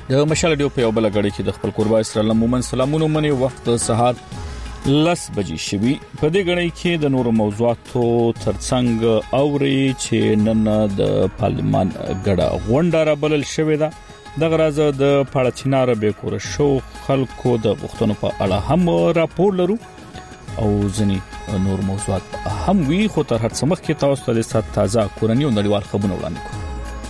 د مشال ډیو په بل غړي کې د خپل قربا اسرائیل مومن سلامونو منی وخت سهار 10 بجې شوي. په دې غړي کې د نورو موضوعاتو ترڅنګ اوري چې نن د پارلمان غړه غونډه را بلل شوې ده. د غرازه د پاړچینار به کور شو خلکو د غوښتنو په اړه هم راپور لرو او ځنی نور موضوعات هم وی خو تر هڅه مخ کې تاسو ته د سات تازه کورنۍ او نړیوال خبرونه وړاندې کوو.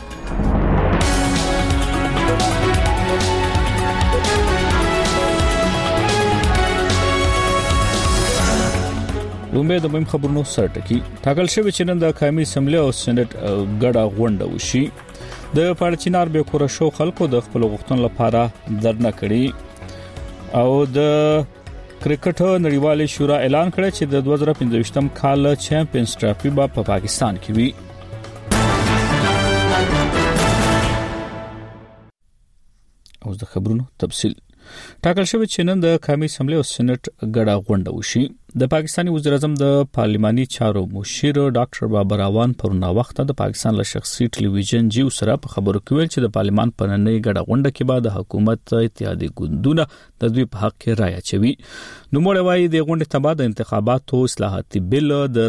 لومبه د مهم خبرونو سره ټکی ټاکل شوی چې نن د قومي اسمبلی او سېنات غړه غونډه وشي. د پاړچینار به کور شو خلکو د خپل غوښتنو لپاره درنه کړي او د کرکټ نړیوالې شورا اعلان کړی چې د 2025م کال چیمپیونز ټرافي په پاکستان کې وي. اوس د خبرونو تفصیل ټاکل شوی چې نن د قومي اسمبلی او سېنات غړه غونډه وشي. د پاکستاني وزیر اعظم د پارلماني چارو مشیر ډاکټر بابر اعوان پرونه وخت د پاکستان له شخصي ټلویزیون جیو سره په خبرو کې ویل چې د پارلمان په نننۍ غړه غونډه کې بعد حکومت اتحادیه ګوندونه د دوی په حق کې رائے اچوي. نو موږ وایي د غونډې ته بعد انتخاباتو اصلاحاتي بل د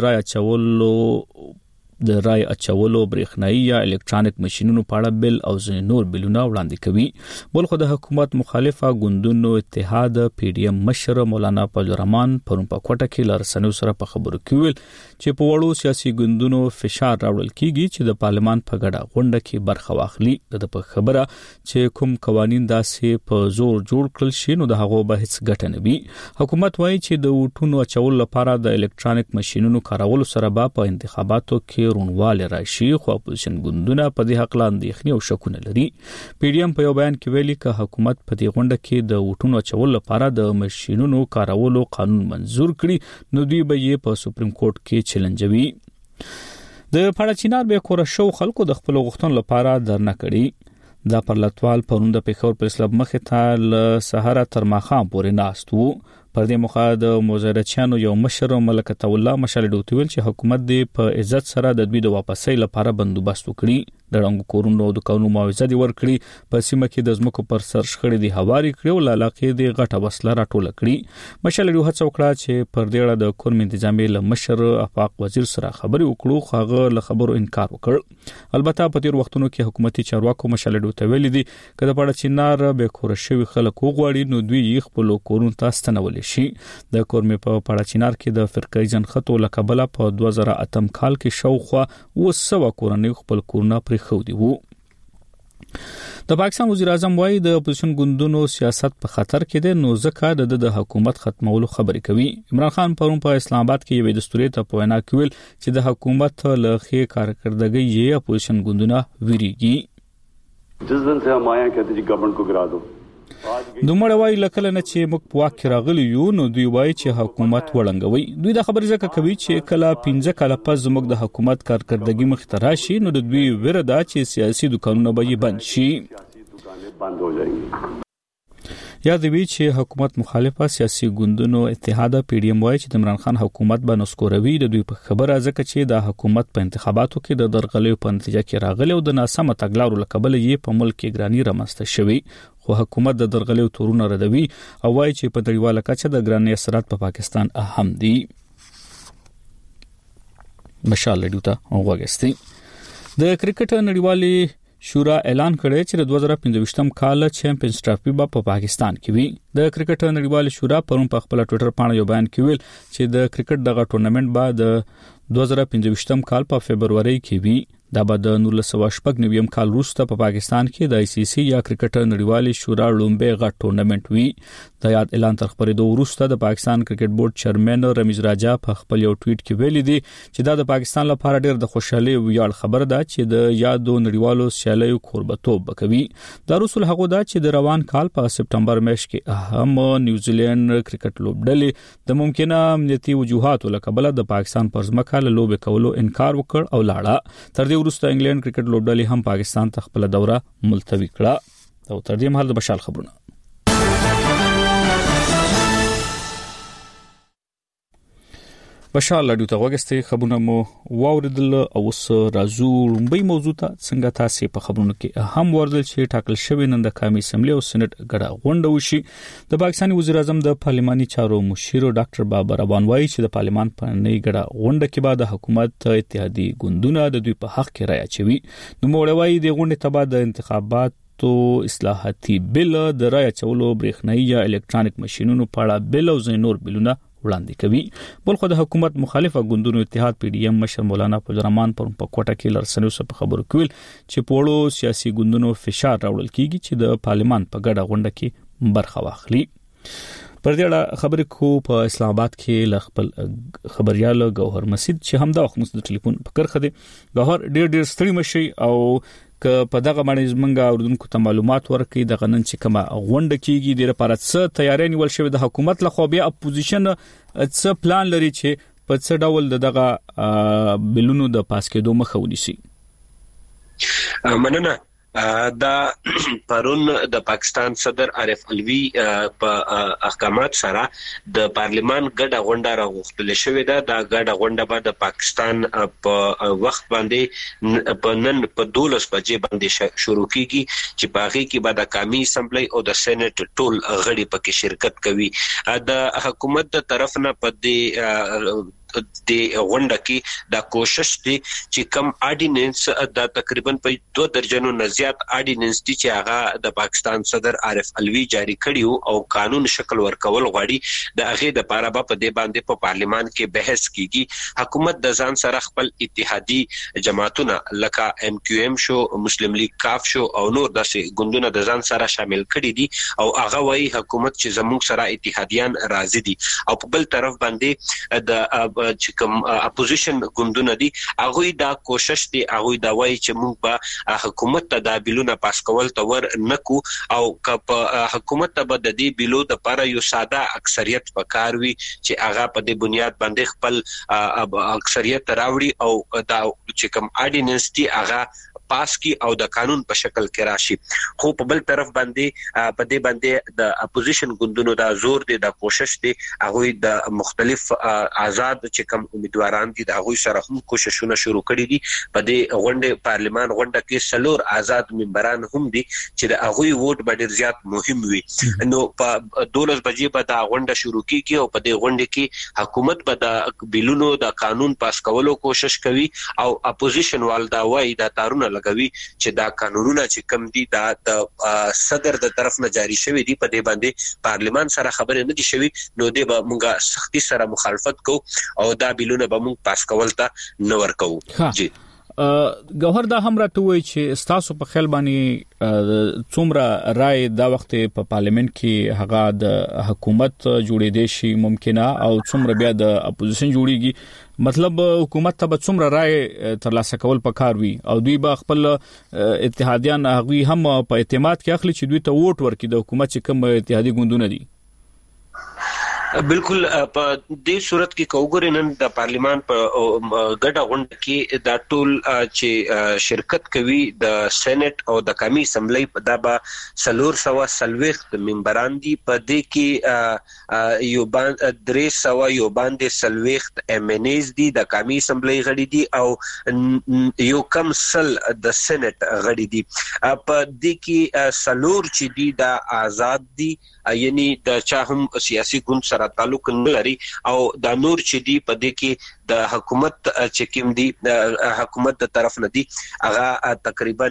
رائے اچولو برېښنايي یا الکترونیک ماشينونو په اړه بل او ځینې نور بلونه وړاندې کوي. بل خو د حکومت مخالفه ګوندونو اتحاد پی ډی ایم مشر مولانا فضل الرحمن پرون په کوټه کې لارسنو سره په خبرو کې ویل چې په وړو سیاسي ګوندونو فشار راوړل کیږي چې د پارلمان په غړه غونډه کې برخه واخلي. د په خبره چې کوم قوانين داسې په زور جوړ کړل شي نو د هغه به هیڅ ګټه نه وي. حکومت وایي چې د وټونو اچول لپاره د الکترونیک ماشينونو کارولو سره په انتخاباتو کې رونواله راشي خو اپوزیشن ګوندونه په دې حق لاندې اخني او شکونه لري. پی ډی ایم په یو بیان کې ویلي چې حکومت په دې غونډه کې د وټونو اچول لپاره د ماشينونو کارولو قانون منزور کړي نو دوی به یې په سپریم کورټ کې چیلنجوي. د پاړچینار به کور شو خلکو د خپل غوښتنو لپاره درنه کړي. دا پرلطوال پروند په خبر پر اسلام مخه ته ل سهار تر ماخام پورې ناستو. پر دې مخه د مزارچانو یو مشر ملکت الله مشال ډوتویل چې حکومت دې په عزت سره د دوی د واپسۍ لپاره بندوبست وکړي. د رنګ کورونو د قانون معاوضه دی ورکړي. په سیمه کې د زمکو پر سر شخړې دی هواري کړي او علاقې دی غټه وسله راټول کړي. مشال ډو هڅه وکړه چې پر دې اړه د کورم انتظامی له مشر افاق وزیر سره خبري وکړو خو هغه له خبرو انکار وکړ. البته په تیر وختونو کې حکومتي چارواکو مشال ډو ته ویلي دي کله په چینار به کور شوی خلکو غواړي نو دوی یې خپل کورونو ته ستنول شي. د کورمې په پاړچینار کې د فرقې جنخته لکبله په 2008 کال کې شاوخوا 200 کورنۍ خپل کورونه پرې خو دی وو. د پاکستان وزیر اعظم وايي د اپوزیشن ګوندونو سیاست په خطر کې دی نو ځکه د حکومت ختمولو خبرې کوي. عمران خان پرون په اسلام آباد کې یو دستوري ته په وینا کې ویل چې د حکومت له خې کارکردګۍ یې اپوزیشن ګوندونه ویریږي. جس دن سے ہم آئے ہیں کہتے ہیں گورنمنٹ کو گرا دو. دومره وای لکه نه چې موږ په واک راغلی یو نو دوی وای چې حکومت وړنګوي. دوی د خبرې ځکه کوي چې کله 15 کال پس موږ د حکومت کارکردګي مخ ته راشي نو د دوی ویره ده چې سیاسي دکانونه به بند شي. بند ہو جائیں گے. یاد وی چې حکومت مخالفه سیاسي ګوندونو اتحاد پی ډی ایم وای چې د عمران خان حکومت به نسکوروي د دوی په خبره ځکه چې د حکومت په انتخاباتو کې د درغلې په نتیجه کې راغلی او د ناسمه تګلارو لکبل یې په ملک کې ګرانی رامسته شوی. خو حکومت د درغلې تورونه ردوي او وای چې په نړیواله کچه د ګرانی اثرات په پاکستان اهم دي. مشال ډیوټا وګستي د کرکټ نړیوالې شورا اعلان کړی چې د 2025م کال چیمپیونز ټرافي په پاکستان کې وي. د کرکټ نړیوالې شورا پرون په خپل ټوئیټر باندې یو بیان کې ویل چې د کرکټ دغه ټورنمنت بعد 2025م کال په فبرवरी کې وي. دا به د 1999م کال وروسته په پاکستان کې د آی سی سی یا کرکټ نړیوالې شورا لومبه غټ ټورنمنت وي. د یاد اعلان تر خبرېدو وروسته د پاکستان کرکټ بورډ چیرمن رمیز راجا په خپل یو ټویټ کې ویلي دي چې دا د پاکستان لپاره ډېر د خوشحالي ویاړ خبر ده چې د یادو نړیوالو سیالیو قربتوب وکوي. دا رسول هغه ده چې د روان کال په سپټمبر میاشت کې اهم نیوزیلند کرکټ لوبډلې د ممکنه امنیتي وجوهاتو لکبل د پاکستان پر ځمکه له لوبې کولو انکار وکړ او لاړه. تر دې وروسته انګلند کرکټ لوبډلې هم پاکستان ته خپل دوره ملتوي کړه. او تر دې مهال د بشال خبرونه. بشال لډو ته وګستې خبرونه مو واوریدل او اوس راځو لومبي موضوع ته څنګه تاسو په خبرونو کې هم وردل چې ټاکل شوی نن د قومي اسمبلی او سېنات غړه غونډه وشي د پاکستاني وزیر اعظم د پارلماني چارو مشیر ډاکټر بابر افغان وايي چې د پارلمان په نئی غړه غونډه کې بعد حکومت اتحادي ګوندونه د دوی په حق کې رائے چوي نو موړوي د غونډې تبع د انتخابات تو اصلاحاتي بل د رائے چولو برېښنايي یا الکترونیک ماشينونو په اړه بل او زینور بلونه وړاندې کوي بل خو د حکومت مخالفه ګوندونو اتحاد پی ډی ایم مشر مولانا فضل الرحمن په کوټه کې لرسنیو په خبرو کول چې پوړو سیاسي ګوندونو فشار راوړل کیږي چې د پارلمان په ګډه غونډه کې برخه واخلي پر دې اړه خبرې کو په اسلام آباد کې لخپل خبريال گوهر مسجد چې هم د وخت د ټلیفون په کرخه دي گوهر ډېر ستړي مشي او که په دغه باندې زمونږه اوردونکو ته معلومات ورکړي د غنن چې کومه غونډه کیږي د لپاره څه تیاری نیول شوی د حکومت لخوا بیا اپوزیشن څه پلان لري چې په څه ډول دغه بلونو د پاس کېدو مخه ونیسي مننه دا پرون د پاکستان صدر عارف علوی په احکامات سره د پارلمان ګډه غونډه راغوښتل شوې ده د ګډه غونډه به د پاکستان په وخت باندې په نن په 12 بجې باندې شروع کیږي چې په هغه کې به د قومي اسمبلی او د سېنات ټول غړي پکې شرکت کوي د حکومت د طرف نه په دې د غونډه کې دا کوشش دي چې کم آرډیننس د تقریبا په 2 درجنو نه زیات آرډیننس دي چې هغه د پاکستان صدر عارف علوی جاری کړیو او قانون شکل ورکول غواړي د هغه د پاره په دې باندې په پارلمان کې بحث کیږي حکومت د ځان سره خپل اتحادي جماعتونه لکه ام کیو ام شو مسلم لیگ کاف شو او نور داسې ګوندونه د ځان سره شامل کړي دي او هغه وايي حکومت چې زموږ سره اتحادیان راضي دي او په بل طرف باندې د چې کوم اپوزیشن ګوندونه دي هغه دا کوشش دي هغه دا وایي چې موږ به حکومت ته د بیلونه پاس کول ته ور نکو او په حکومت ته به د دې بیلو د لپاره یو ساده اکثریت پکاروي چې هغه په دې بنیاد باندې خپل اکثریت راوړي او دا چې کوم آرډیننس دي هغه پاس کی او د قانون په شکل کې راشي خو په بل طرف باندې په دې باندې د اپوزیشن ګوندونو دا زور دي د کوشش دي هغه د مختلف آزاد چې کوم امیدواران دي د هغه سره هم کوششونه شروع کړي دي په دې غونډه پارلمان غونډه کې سلور آزاد ممبران هم دي چې د هغه ووټ ډېر زیات مهم وي نو په 12 بجې به دا غونډه شروع کیږي او په دې غونډه کې حکومت به د بیلونو د قانون پاس کولو کوشش کوي او اپوزیشن والدا وایي دا تارونه لګوي چې دا قانونونه چې کم دي دا د صدر د طرف نه جاری شوی دي په دې باندې پارلمان سره خبرې نه دي شوی نو دې به موږ سختي سره مخالفت کو او دا بیلونه به موږ پاس کول ته نه ورکو جی گوهر دا هم راته وایي چې ستاسو په خیال باندې څومره رائے دا وخت په پارلیمنت کې هغه د حکومت جوړېدې شي ممکنه او څومره بیا د اپوزیشن جوړیږي مطلب حکومت ته به څومره رائے ترلاسه کول پکار وي او دوی به خپل اتحادیان هغه هم په اعتماد کې اخلي چې دوی ته ووټ ورکړي د حکومت چې کوم اتحادي ګوندونه دي بالکل په دې صورت کې کوګورې نن د پارلمان په ګډه غونډه کې دا ټول چې شرکت کوي د سېنات او د قومي اسمبلی په دابه 340 ممبران دي په دې کې یو باندې 300 یو باندې 30 ام ان ایز دي د قومي اسمبلی غړي دي او یو کم سل د سېنات غړي دي په دې کې سلور چې دي د آزاد دي یعنی د چا هم سیاسي ګوند سره تعلق نه لري او د نور چې دی په دې کې د حکومت چې کوم دی د حکومت د طرف نه دی هغه تقریبا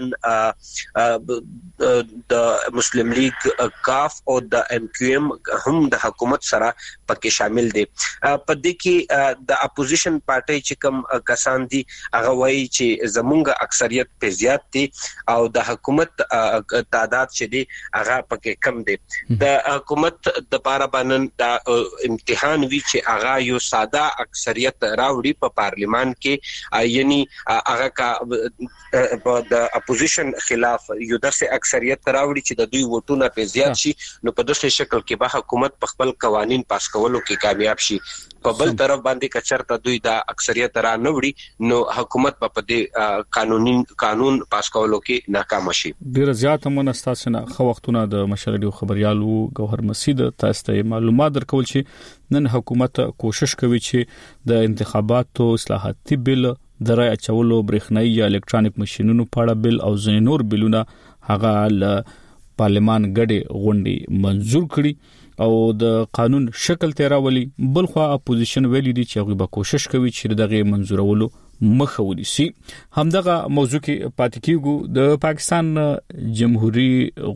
د مسلم لیگ کاف او د ام کیو ام هم د حکومت سره پکې شامل دي په دې کې د اپوزیشن پارټي چې کوم کسان دي هغه وایي چې زمونږ اکثریت په زیات دي او د حکومت تعداد چې دی هغه پکې کم دي د حکومت د پاره باندې د امتحان وی چې هغه یو ساده اکثریت راوړي په پارلیمان کې یعنی هغه کا د اپوزیشن خلاف یو داسې اکثریت راوړي چې د دوی ووټونه په زیات شي نو په داسې شکل کې به حکومت په خپل قوانين پاس کولو کې کامیاب شي په بل طرف باندې کچرته دوی دا اکثریت را نوړي نو حکومت په دې قانون پاس کولو کې ناکام شي. ډیر زیات منستاسنه خو وختونه د مشرډیو خبريالو گوهر مسید تاسو ته معلومات درکول چې نن حکومت کوشش کوي چې د انتخاباتو اصلاحاتي بل د رای اچولو برېښنايي یا الکترونیک ماشينونو په اړه بل او ځینې نور بلونه هغه ل پارلمان غړي غونډي منزور کړي او د قانون شکل تیراولي. بلخوا اپوزیشن ویلي دي چې هغه به کوشش کوي چې دغه منزورولو مخه ونیسي. همدغه موضوع کې پاتې کیږو. د پاکستان جمهوریت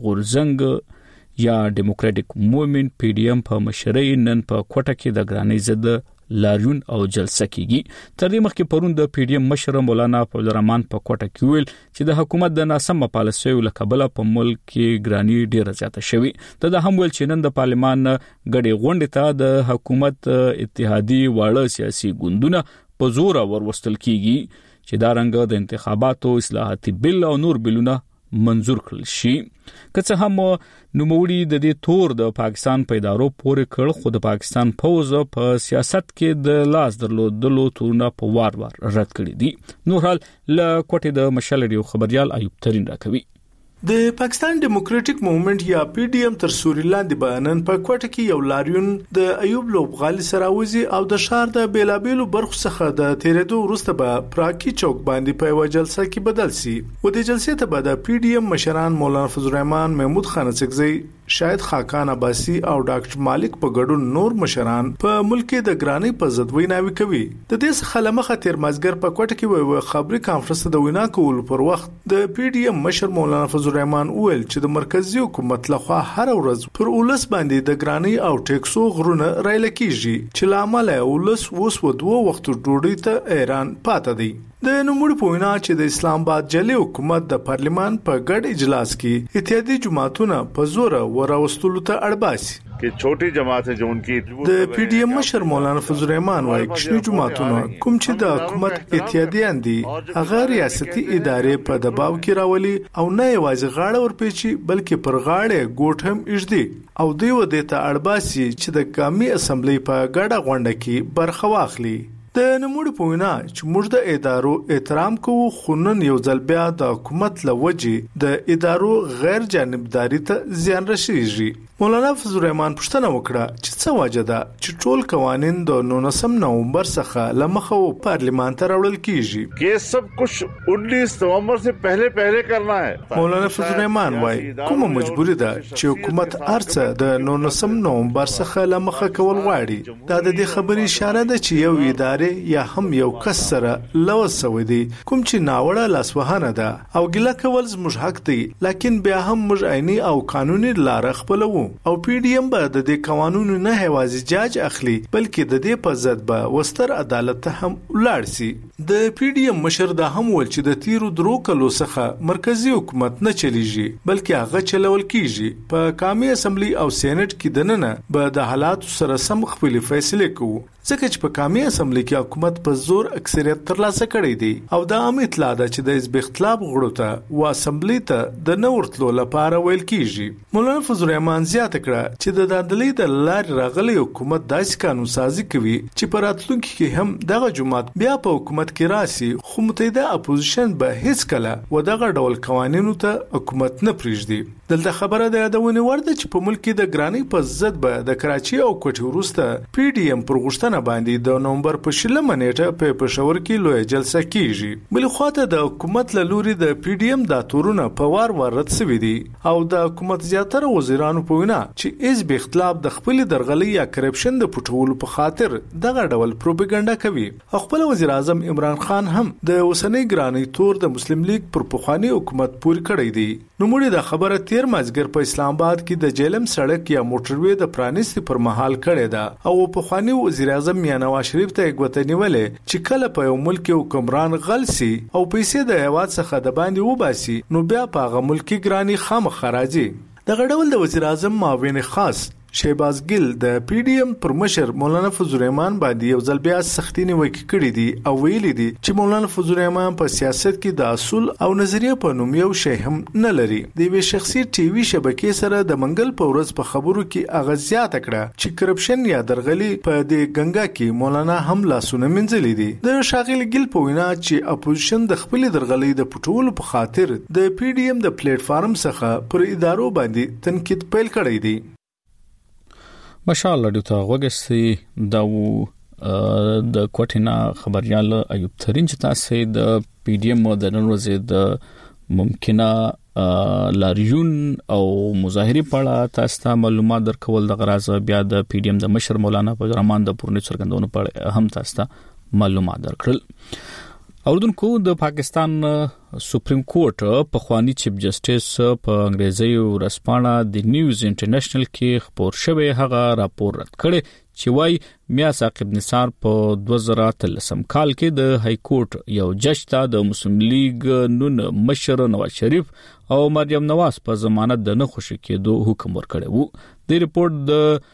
غورځنګ یا ډیموکراټک موومېنټ پی ډی ایم په مشرۍ نن په کوټه کې د ګرانۍ ضد لاریون او جلسه کیږي. تر دې مخکې پرون د پی ډی ایم مشر مولانا فضل الرحمن په کوټه کې ویل چې د حکومت د ناسم پالیسیو لکبله په ملک کې ګرانی ډیره زیاته شوی. د هم ویل چې نن د پارلمان غړي غونډه ته د حکومت اتحادی واړه سیاسي ګوندونه په زور وروستل کیږي چې دا رنګ د انتخاباتو اصلاحاتي بل او نور بلونه منزور کړل شي. که څه هم نوموړي د دې تور د پاکستان په ادارو پورې کړ خو د پاکستان فوز په سیاست کې د لاس درلودلو تورونه په وار رد کړی دي. نور حال ل کوټه د مشالډیو خبريال ایوب ترين راکوي. د پاکستان ډیموکراټک موومېنټ یا پی ډی ایم تر سوري لاندې بیانن په کوټه کې یو لاریون د ایوب لوبغالي سره وځي او د شهر د بیلابیلو برخو څخه د تیرېدو وروسته به پراکی چوک باندې په یو جلسه کې بدل شي. و د جلسې ته به د پی ډی ایم مشران مولانا فضل الرحمن، محمود خان اڅکزی، شاهد خاقان عباسی او ډاکټر مالک په ګډون نور مشران په ملک د ګرانی په ضد ویناوي کوي. د دې څخه لمخه تیر مازګر په کوټه کې وي خبري کانفرنس د وینا کول پر وخت د پی ډی ایم مشر مولانا فضل الرحمن ویل چې د مرکزی حکومت لخوا هر ورځ پر اولس باندې د ګرانی او ټیکسو غرونه رایل کیږي چې لامل اولس وس و دوه وخت ډوډۍ ته ایران پاتې دی. د نوموړي په وینا چې د اسلام آباد جلی حکومت د پارلمان په ګډ اجلاس کې اتحادی جماعتونه په زور وراوستلو ته اړباسي. कि छोटी जमात है जो उनकी د پی डी ایم مشر مولانا فضل الرحمن وايي کشمیر جماعتونه کوم چې د حکومت اتحادیان دي هغه ریاستي ادارې په دباو کې راولي او نه یوازې غاړه ورپېچي بلکې پر غاړه ګوټ هم اجدي او دوی و د ته اړباسي چې د قومي اسمبلی په ګډه غونډه کې برخه واخلي. د نموړي په وینا چې موږ د ادارو احترام کوو خو نن یو ځل بیا د حکومت لوجې د ادارو غیر جانبداري ته زیان رسیږي. مولانا فضل الرحمن پوښتنه وکړه چې څه وجه ده چې ټول قوانین د 19 نومبر څخه لمخه پارلمان ته راوړل کیږي. کې سب کچھ 19 نومبر سے پہلے کرنا ہے. مولانا فضل الرحمن وايي کومه مجبوری ده چې حکومت ارڅه د 19 نومبر څخه لمخه کول غواړي. دا د دې خبرې اشاره ده چې یو ادارې یا هم یو کس سره لوسوي دي کوم چې ناوړه لاسوهانه ده او ګله کول زموږ حق دی لکن بیا هم موږ عیني او قانوني لار خپلوو او پی ډی ایم به د دې قانونو نه هوازي جاج اخلي بلکې د دې په ضد به وستر عدالت ته هم ولاړ شي. د پی ډی ایم مشر دا هم ول چې د تیرو درو کلو څخه مرکزی حکومت نه چلیږي بلکې هغه چلول کیږي. په قومي اسمبلی او سېنات کې دننه به د حالات سره سم خپل فیصله کوي ځکه چې په قومي اسمبلی کې حکومت په زور اکثریت ترلاسه کړی دی او دا هم اطلاع ده چې د حزب اختلاف غړو ته او اسمبلی ته د نورتلو لپاره ویل کیږي. مولانا فضل الرحمن زیاته کړه چې د دادلې د لارې راغلي حکومت داسې قانون سازي کوي چې په راتلونکي کې هم دغه جماعت بیا په حکومت کې راسي خو متحده اپوزیشن به هیڅ کله و دغه ډول قوانینو ته حکومت نه پریږدي. دلته خبره ده یادونه ورده چې په ملک کې د ګرانی په ضد به د کراچي او کوټي وروسته پی ډی ایم پر غوښتنه باندې د نومبر په 16 نیټه په پېښور کې لوی جلسه کیږي. بل خواته د حکومت له لوري د پی ډی ایم د تورونه په وار رد شوي دي او د حکومت زیاتره وزیرانو په وینا چې حزب اختلاف د خپل درغلي یا کرپشن د پټولو په خاطر دغه ډول پروپاګاندا کوي. خپل وزیر اعظم عمران خان هم د اوسنۍ ګرانی تور د مسلم لیگ پر پخوانی حکومت پوری کړی دی. نو موږ د خبره تیر مازګر په اسلام آباد کې د جیلم سړک یا موټروي د پرانیستي پر مهال کړی دا او په خواني وزیر اعظم میاں نواز شریف ته غوتنیولې چې کله په یو ملک حکمران غلسي او پیسې د هواد څخه د باندې وباسي نو بیا په هغه ملک ګرانی خامخ راځي. د غړول د وزیر اعظم معاون خاص شهباز ګل د پی ډی ایم پر مشر مولانا فضل الرحمن باندې یو ځل بیا سختي نیوکه کړې دي او ویلي دي چې مولانا فضل الرحمن په سیاست کې د اصول او نظریه په نوم یو شی هم نه لري. د وی شخصي ټي وي شبکې سره د منګل په ورځ په خبرو کې اغازيات کړه چې کرپشن یا درغلي په د ګنگا کې مولانا هم لاسونه منځلي دي. د شاغل ګل په وینا چې اپوزیشن د خپل درغلي د پټولو په خاطر د پی ډی ایم د پلیټ فارم څخه پر ادارو باندې تنقید پیل کړی دی. ماشاءالله دته وګستي دا د کوټینا خبريال ایوب ترين چې تاسو د پی ډی ایم د نن ورځې د ممکنه لاریون او مظاهري په اړه تاسو ته معلومات درکول د غراض بیا د پی ډی ایم د مشر مولانا فضل الرحمن د پورنی څرګندونو په اړه هم تاسو ته معلومات درکړل. اوردونکو د پاکستان سپریم کورټ په خواني چیف جسټس په انګریزي ورسپانه د نیوز انټرنیشنل کې خبر شوی هغه راپور رد کړي چې وايي میا ثاقب نثار په 2013 کال کې د های کورټ یو جج ته د مسلم لیگ نون مشر نواز شریف او مریم نواز په ضمانت د نه خوشی کېدو حکم ورکړی وو. د ریپورت د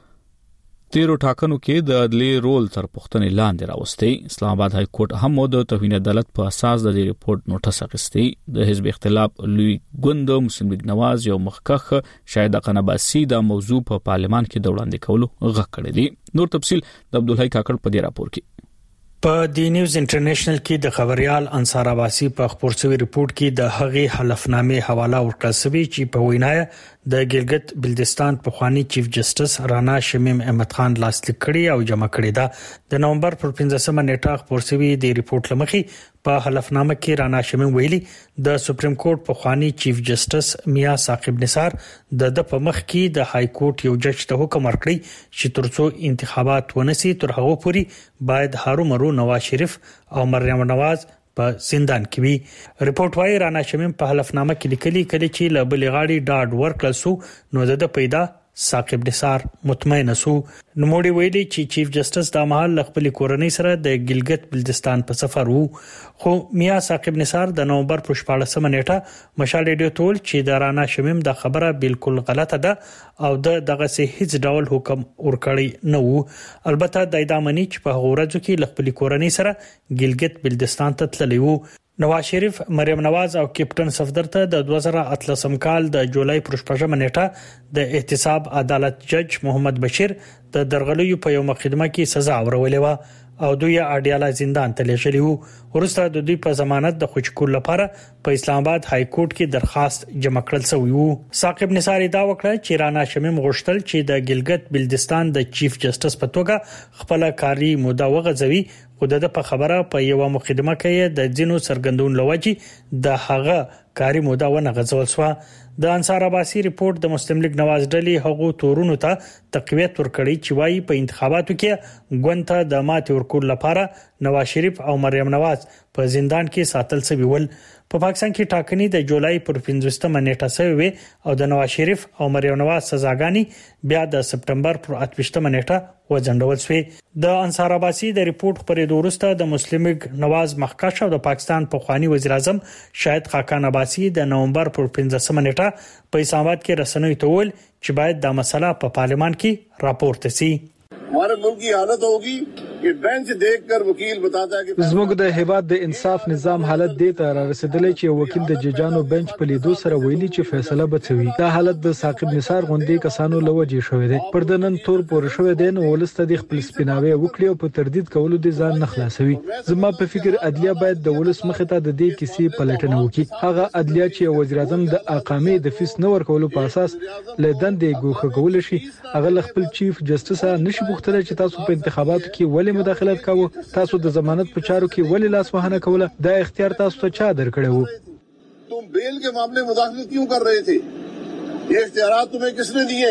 تیرو ټاکنو کې د عدلي رول تر پښتنې لاندې راوستي. اسلام آباد های کورټ هم د توهین عدالت په اساس د ریپورت نوټس اخیستی. د حزب اختلاف لوی ګوند مسلم لیگ نواز یو مخکخ شاهد قنباسي د موضوع په پارلمان کې د وړاندې کولو غږ کړی دی. نور تفصيل د عبدالحی کاکړ په دې راپور کې. په دی نیوز انټرنیشنل کې د خبريال انصار عباسي په خبر شوی ریپورت کې د هغې حلفنامې حواله ورکړل شوی چې په وینای د ګلګت بلتستان په خواني چیف جسټس رانا شمیم احمد خان لاسلیک کړی او جمع کړی دا د نومبر پر 15 نیټه خبر شوی د ریپورت لمخي په حلفنامه کې رانا شمیم ویلي د سپریم کورټ په خواني چیف جسټس میا ثاقب نثار د په مخ کې د های کورټ یو جج ته حکم ورکړي چې ترڅو انتخابات ونسي تر هغه پورې باید هارومرو نواز شریف او مریم نواز په زندان کې وي. ریپورت وايي رانا شمیم په حلفنامه کې لیکلي کړي چې له بلغاړي ډاډ ورکړل سو نو د پیدا ثاقب نثار مطمئن سو. نوموړي ویلي چې چیف جسټس د مهال خپل کورنۍ سره د ګلګت بلتستان په سفر وو خو میا ثاقب نثار د نومبر پر 14 نیټه مشال ریډیو تول چې د رانا شمیم د خبره بالکل غلطه ده او دغه سه هیڅ ډول حکم ورکړی نه وو. البته د ادامنی چې په غورځو کې خپل کورنۍ سره ګلګت بلتستان ته تللی وو. نواز شریف مریم نواز او کیپټن صفدر ته د 2013 کال د جولای پر 15 نیټه د احتساب عدالت جج محمد بشیر د درغلیو په یو مقدمه کې سزا ورولې و او دوی اډیاله زندان ته لېږلي وو. ورسته د دوی په ضمانت د خوشکول لپاره په اسلام آباد های کورټ کې درخواست جمع کړل شوی وو. ثاقب نثار دا وکړه چې رانا شمیم غوښتل چې د ګلګت بلتستان د چیف جسټس په توګه خپل کاري موده وغځوي خو د په خبره په یو مقدمه کې د جنو سرګندون لوجي د هغه کاري موده ونه غځول شو. د انصار عباسي ریپورت د مسلم لیگ نواز ډلې هغو تورونو ته تقویت ورکړي چې وايي په انتخاباتو کې ګوند ته د ماتې ورکول لپاره نواز شریف او مریم نواز په زندان کې ساتل شوی ول. په پاکستان کې ټاکنې د جولای پر 15 نیټه شوی او د نواز شریف او مریم نواز سزاګانی بیا د سپټمبر پر 28 نیټه وځنډول شوې. د انصار عباسي د ریپورت پرې وروسته د مسلم لیگ نواز مخکښ او د پاکستان په خواني وزیر اعظم شاهد خاقان عباسي د نومبر پر 15 نیټه په اسلام آباد کې رسنوي ته ویل چې باید دا مسله په پارلمان کې راپورته شي. हमारे मुल्क की हालत होगी कि बेंच देखकर वकील बताता है कि زموږ د هیواد د انصاف نظام حالت دې ته را رسیدلی چې وکیل د ججانو بنچ په لیدو سره ویلي چې فیصله به څوي. دا حالت د ثاقب نثار غوندي کسانو لوجې شوې ده. پر دنن تور پور شوې ده نو ولسته د خپل سپیناوي وکړي او په تردید کولو د ځان نه خلاصوي. زما په فکر عدلیه باید د ولس مخ ته د دې کیسې پلټنه وکړي. هغه عدلیه چې وزیر اعظم د اقامې د فیس نه ورکولو په اساس لدندې ګوښه کول شي هغه خپل چیف جسټس نشي بوختل چې تاسو په انتخاباتو کې ولې مداخلت کاوه، تاسو د ضمانت په چارو کې ولې لاس وهنه کوله، دا اختیار تاسو ته چا درکړی وو؟ तुम बेल के मामले में मुदाखलत क्यों कर रहे थे? ये इख्तियारात तुम्हें किसने दिए?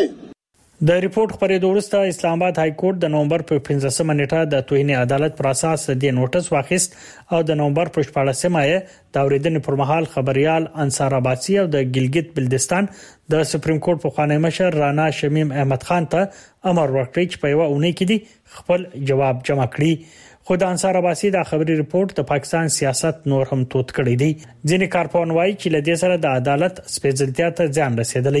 د ریپورت خبرې وروسته اسلام آباد های کورټ د نومبر په 15 نیټه د توهین عدالت پر اساس د نوټس واخیست او د نومبر په 14 د اوریدنې پر مهال خبريال انصار عباسي او د ګلګت بلتستان د سپریم کورټ په خواني مشر رانا شمیم احمد خان ته امر ورکړی چې په یو اونۍ کې دي خپل جواب جمع کړي. خو د انصار عباسي د خبري ریپورت د پاکستان سیاست نور هم توت کړی دی. ځینې کارپون وایي چې لدې سره د عدالت سپېڅلتیا ته ځان رسیدلی.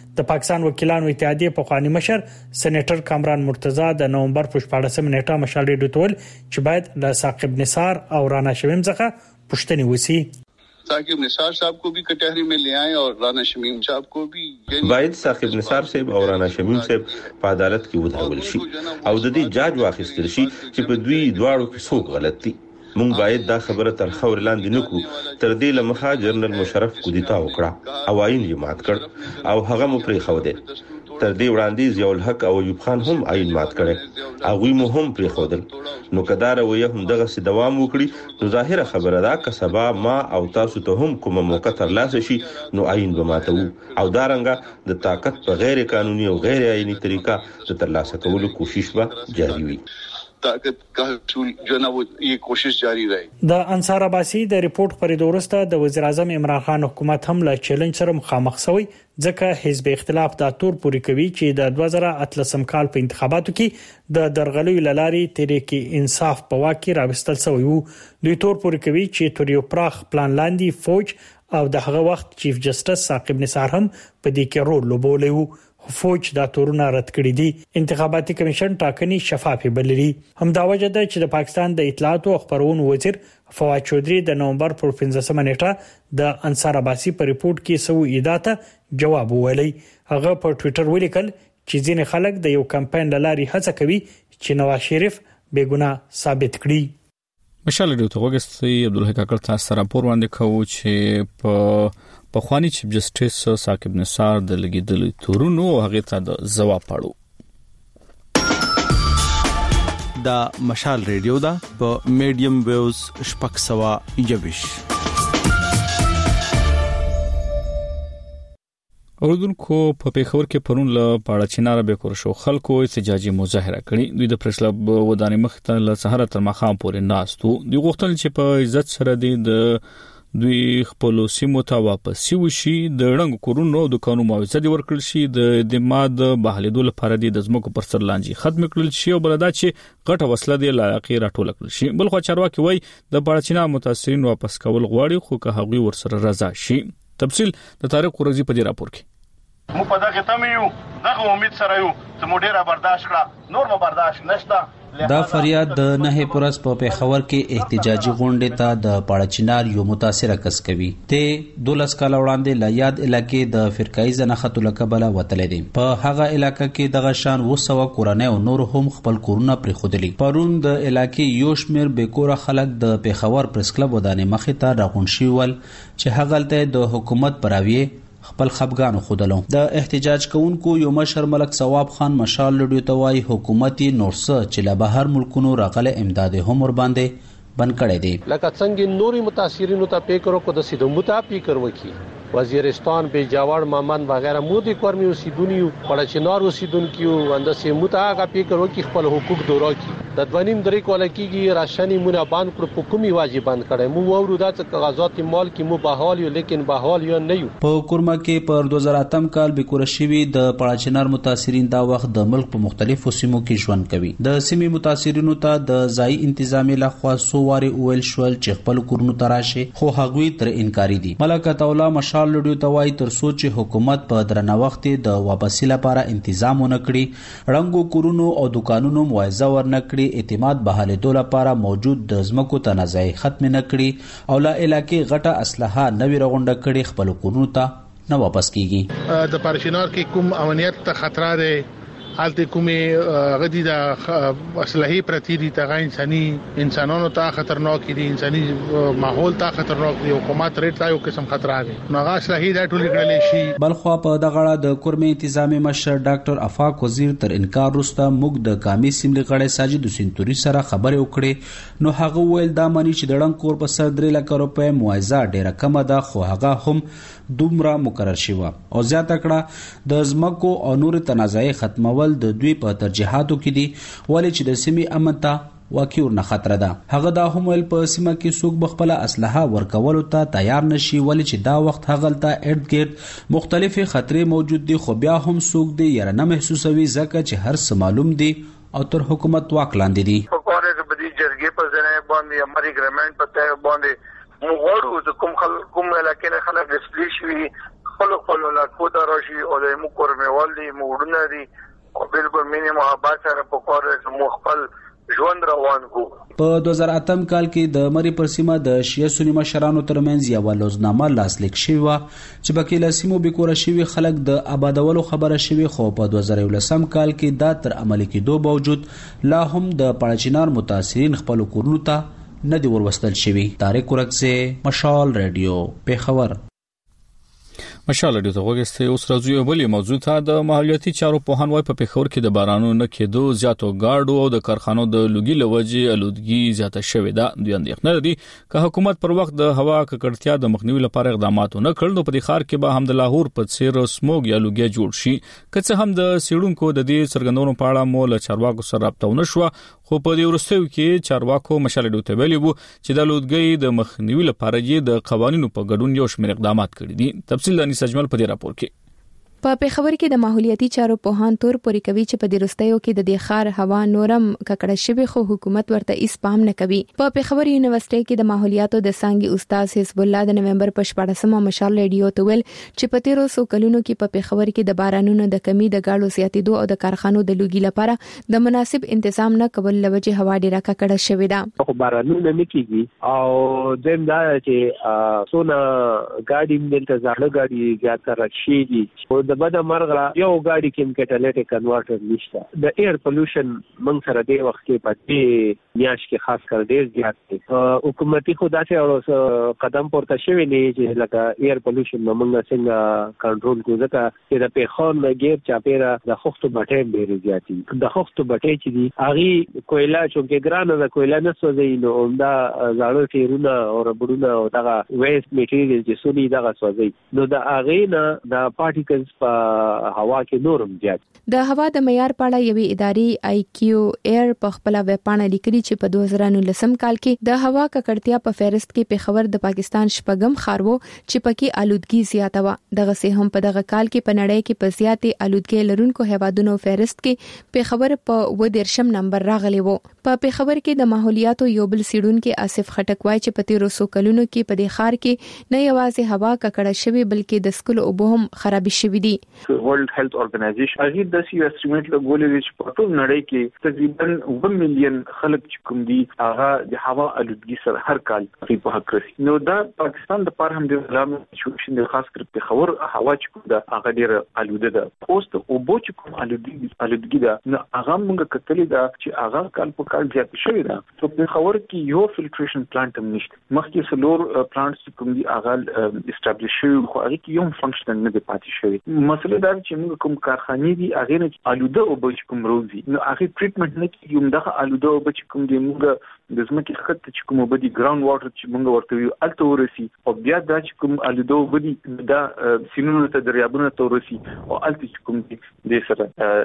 د پاکستان وکیلانو اتحادیه په خواني مشر سېنیټر کامران مرتضی د نومبر په 14 نیټه مشال ریډیو ټول چې باید له ثاقب نثار او رانا شمیم څخه پوښتنه وسی. ثاقب نثار صاحب को भी कटहरी में ले आए और राना शमीम साहब को भी باید ثاقب نثار صاحب او رانا شمیم صاحب په عدالت کې ودرول شي او د دې جاج واخیستل شي چې په دوی دواړو کې څوک غلط دي. مونږ باید دا خبره تر خور لاندې نکړو. تر دې لمخه جنرال مشرف کودتا وکړه او عین یې مات کړ او هغه مو پرې خو ده. تر دې وړاندې ضیاء الحق او ایوب خان هم عین مات کړي هغه مو هم پرې خودل. نو کدار وې هم دغه سي دوام وکړي نو ظاهره خبره ده که سبا ما او تاسو ته هم کومه موقع تر لاسه شي نو عین به ماتو او دارنګه د طاقت په غیر قانوني او غیر عیني طریقه د ترلاسه کولو کوشش به جاری وي. طاقت کا ټول جو نه یہ کوشش جاری رہے. د انصار عباسی د ریپورت پرې ورسته د وزیر اعظم عمران خان حکومت هم له چیلنج سره مخامخ شوی ځکه حزب اختلاف د تور پوری کوي چې د 2013 کال په انتخاباتو کې د درغلوي لاري تحریک انصاف په واکه راوستل شوی وو. دوی تور پوری کوي چې توریو پراخ پلان لاندې فوج او د هغه وخت چیف جسټس ثاقب نثار هم په دې کې رول لوبولی وو. فوج دا تورونه رد کړی دي. انتخاباتي کمیشن ټاکنې شفافه بللي. همدا وجه ده چې د پاکستان د اطلاعات او خبرونو وزیر فواد چودري د نومبر پر 15 نیټه د انصار عباسی په ریپورت کې سو ایداته جواب ویلی. هغه په ټوئیټر ولیکل چې ځینې خلک د یو کمپاین لاري هڅه کوي چې نواز شریف بیګناه ثابت کړي. مشال ډیو ته وګستي عبدالحق کاکړ تاسو راپور وړاندې کوي چې په خواني چیف جسټس ثاقب نثار د لګیدل تورونو هغه ته د جواب پاړو. دا مشال ریډیو دا په میډیم ویوز شپږ سوا یوش. اوردونکو په پیښور کې پرون له پاړه چینار به کور شو خلکو احتجاجي مظاهره کړي. دوی د پریس کلب ودانې مخ ته له سحر تر مخام پورې ناستو. دوی غوښتل چې په عزت سره د دوی خپل سیمو ته واپس وشي. د رنګ کورونو د قانون معاوضه دی ورکړل شي. د دماد بهلیدو لپاره د زمکو پر سر لانجی ختم کړل شي او بلدا چې غټه وسله دی لایقي راټول کړل شي. بل خو چارواکي وای د پاړچینا متاثرین واپس کول غواړي خو که هغوی ورسره رضا شي. تفصیل د طارق قرزی په دې راپور کې. مو په دغه تمه یو دغه امید سره یو چې مو ډیره برداشت کړه نور مو برداشت نشته. دا فریاد د نه پرس په پیښور کې احتجاجي غونډه ته د پاړچینار یو متاثر کس کوي. ته 12 کال وړاندې لا یاد علاقې د فرقای زنخت لکبله وتلې دي. په هغه علاقې کې د غشان 200 کورنۍ او نور هم خپل کورونه پرې خودلي. پرون د علاقې یو شمیر بیکوره خلک د پیښور پریس کلب ودانې مخې ته راغون شي ول چې هغه ته د حکومت پراوی خپل خپګانو خودلو. د احتجاج کوونکو یو مشر ملک ثواب خان مشال لډیو توای حکومتي نورسه چې له بهر ملکونو راغله امداد هم ور باندې بن کړي دي. لکه څنګه نوري متاثرینو ته فکر کو د سیدو متافي کروکی وزیرستان بیجاور مامن وغیرہ مودی کورمی اوسیدونیو پړچینار اوسیدونکو اندسه متاګه فکر وکي خپل حقوق دورا کی د دونیم درې کولکیږي راشنی مونږ باندې کړ په کومي واجب بند کړي مو ورو د کاغذات مال کی مو بحال یو لیکن بحال یو نه یو. په کورما کې پر 2008 کال به کورشوي د پړچینار متاثرین دا وخت د ملک په مختلفو سیمو کې ژوند کوي. د سیمې متاثرینو ته د ځای انتظامی لخوا سوواري اول شول چې خپل کورونو تراشه خو هغوی تر انکاری دي. ملک تولا مشال لډیو توای تر سوچ حکومت په درنه وخت د واپسی لپاره تنظیم ونکړي رنګو کورونو او دکانونو معاوضه ورنکړي اعتماد بحاله دول لپاره موجود د زمکو تنازعي ختم نکړي او لا علاقې غټه اسلحه نوې رغونډه کړي خپل کورونو ته نه واپس کیږي. د پارشینار کې کوم امنیت ته خطر دی حالت کومه غدي د اصلحي پرتی دي ته انسانانو ته خطرناک دي انساني ماحول ته خطرناک دي حکومت ریټ ته یو قسم خطر دی نو هغه اصلحي د ټولې کړلې شي. بلخوا په دغه د کورمې انتظامی مشر ډاکټر افاق وزیر تر انکار وروسته موږ د کامی سیملي غړې ساجد سنتوري سره خبرې وکړې نو هغه ویل دا مانی چې د ډنګ کور په سر 3 لک روپۍ معاوضه ډیره کم ده خو هغه هم دومره مقرر شوی او زیاته کړه د زمکو او نور تنازعي ختمول د دوی په ترجیحاتو کې دي ولې چې د سیمې امن ته واقع ورنه خطر ده. هغه دا هم ول په سیمه کې څوک بخپله اسلحه ورکولو ته تیار نشي ولې چې دا وخت هغه ته ارتګرد مختلفي خطرې موجود دي خو بیا هم څوک دی یره نه محسوسوي ځکه چې هر څه معلوم دي او تر حکومت واک لاندې دي. په کومه کې بدی جرګې په ځای باندې امر اګریمنت په ځای باندې موږ د کوم علاقې نه خلک ډسپلی شوي خپل ولادت راشي او د مو کورموال دي موډونه دي او بالکل مینه محبت سره په کار مو خپل ژوند روان کو. په 2008 کال کې د مری پر سیمه د شیعه سنی مشرانو ترمنځ یو لوزنامه لاسلیک شوی و چې پکې لاسمو به کور شوی خلک د آبادولو خبره شوی، خو په 2011 کال کې دا تر عملي کېدو باوجود لا هم د پړچینار متاثرین خپل کورونو ته نه دی وروستل شوی. طارق ورکزه، مشال رادیو، پیښور. مشال رادیو ته وګورئ. اوس راځو یو بل موضوع ته. د ماحولیاتي چارو پوهان وايي په پیښور کې د بارانونو نه کېدو، زیاتو ګاډو او د کارخانو د لوګي لوجې الودګي زیاته شوې ده. دوی اندېښنه لري چې حکومت پر وخت د هوا ککړتیا د مخنیوي لپاره اقدامات نه کړل نو په دې ښار کې به هم د لاهور په څیر سموګ یا لوګي جوړ شي. که څه هم د سیړونکو د دې څرګندونو په اړه مو له چارواکو سره رابطه ونه شوه، خو په دې ورستیو کې چارواکو مشال رادیو ته ویلي وو چې د الودګي د مخنیوي لپاره یې د قوانینو په ګډون یو شمېر اقدامات کړي دي. تفصیل د نسجمل په دې راپور کې. په پیښور کې د ماحولیاتي چارو پوهان تور پوري کوي چې په دې رستیو کې د دې ښار هوا نورم ککړه شوی، خو حکومت ورته هیڅ پام نه کوي. په پیښور یونیورسيټي کې د ماحولیاتو د څانګې استاد حزب الله د نومبر په 14مه مشال رادیو ته ویل چې په تیرو سو کلونو کې په پیښور کې د بارانونو د کمی، د ګاډو زیاتېدو او د کارخانو د لوګي لپاره د مناسب تنظیم نه کول لوجه هوا ډیره ککړه شوې ده. خو بارانونه نه کیږي او زم دا چې سونه ګاډي ملته ځاړه ګاډي زیات راشي دي. د بده مرغه یو ګاډي کې کټالیټیک کنورټر نشته. د ایر پولوشن موږ سره د وخت کې پاتې میاش کې خاص کر ډیر زیات دي. حکومتي خدا ته قدم پورته شوی نه چې لکه ایر پولوشن موږ څنګه کنټرول کوو، ځکه چې د پیخون غیر چاپیره د خوختو بټې ډیر زیات دي. د خوختو بټې چې دي هغه کویلا چې ګرانه د کویلا نه سوځي نو دا زاړه تیرونه او ربړونه او دغه ویست میټیریل چې سونی دغه سوځي نو د هغه نه د پارټیکلز په هوا کې نورم زیات. د هوا د معیار په اړه یوې ادارې آی کیو ایر په خپل ویب پاڼه لیکلي چې په 2019 کال کې د هوا ککړتیا په فهرست کې پیښور د پاکستان شپږم ښار وو چې پکې آلودګي زیاته و. دغه سه هم په دغه کال کې په نړۍ کې په زیاتې آلودګي لرونکو هیوادونو فهرست کې پیښور په 13 نمبر راغلی وو. په پیښور کې د ماحولیاتو یو بل سیډونکو آصف خټک وایي چې په 1300 کلونو کې په دې ښار کې نه یوازې هوا ککړه شوی بلکې د سکلو اوبه هم خراب شوي دي. ورلد هیلث ارګنایزیشن هغه د سی اسټیمیټ لګولې چې په ټول نړۍ کې تقریبا 1 مليون خلک چې کوم دي هغه د هوا آلودګي سره هر کال په حق رسي. نو دا پاکستان د پاره هم د اسلام چې خاص کر په خبر هوا چې کوم دا هغه ډیر آلوده ده. پوسټ او بو چې کوم آلودګي ده نو هغه موږ کتلې ده چې هغه کال په کال زیات شوی ده. په خبر کې یو فلټریشن پلانټ هم نشته. مخکې سلور پلانټس کوم دي هغه اسټابلیش شوی خو هغه کې یو فنکشن نه دی پاتې شوی. مسله دا چې موږ کوم کارخانې دي هغه نه آلوده او بچ کوم روزي نو هغه ټریټمنټ نه کیږي. دغه آلوده او بچ کوم دي موږ د زمکه خط چې کوم بدی ګراوند واټر چې موږ ورته یو الته ورسي او بیا دا چې کوم آلوده او بدی دا سینونو ته دریابونو ته ورسي او الته چې کوم دي د سره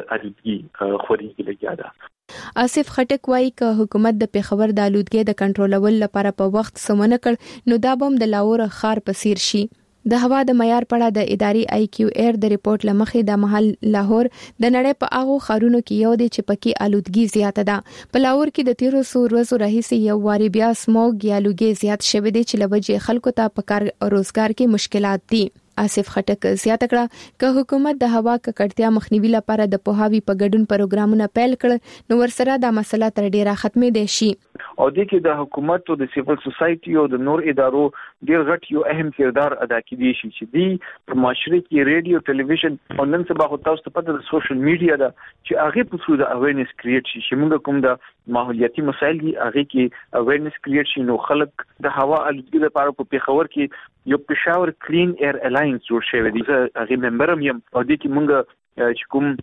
آلودګي خوري لګیا ده. آصف خټک وایي چې حکومت د پیښور د آلودګي د کنټرولول لپاره په وخت سمونه کړ نو دا بم د لاهور ښار په څیر شي. د هوا د معیار په اړه د ادارې آی کیو ایر د ریپورت لمخې د محل لاهور د نړۍ په هغه ښارونو کې یو دی چې پکې آلودګي زیاته ده. په لاهور کې د 1300 ورځو راهیسې یو واری بیا سموګ یا لوګي زیات شوی دی چې لوجه خلکو ته په کار او روزګار کې مشکلات دي. آصف خټک زیاته کړه چې حکومت د هوا ککړتیا مخنیوي لپاره د پوهاوی په ګډون پروګرامونه پیل کړل نو ورسره دا مسله تر ډیره ختمې دي شي. او د کې د حکومت او د سیویل سوسايټي او د نور ادارو ډیر غټ یو اهم کردار ادا کړي شي چې دی په معاشره کې ریډیو ټلویزیون او نن سبا خو تاسو ته پته د سوشل میډیا دا چې هغه په څیر د اویرنس کریټ شي چې موږ کوم د ماحولیاتي مسایل دي هغه کې اویرنس کریټ شي نو خلک د هوا آلودګي لپاره په پیښور کې یو پېښور کلین ایر الاینس جوړ شوی دی. هغه ممبر هم یم او د کې موږ چې کوم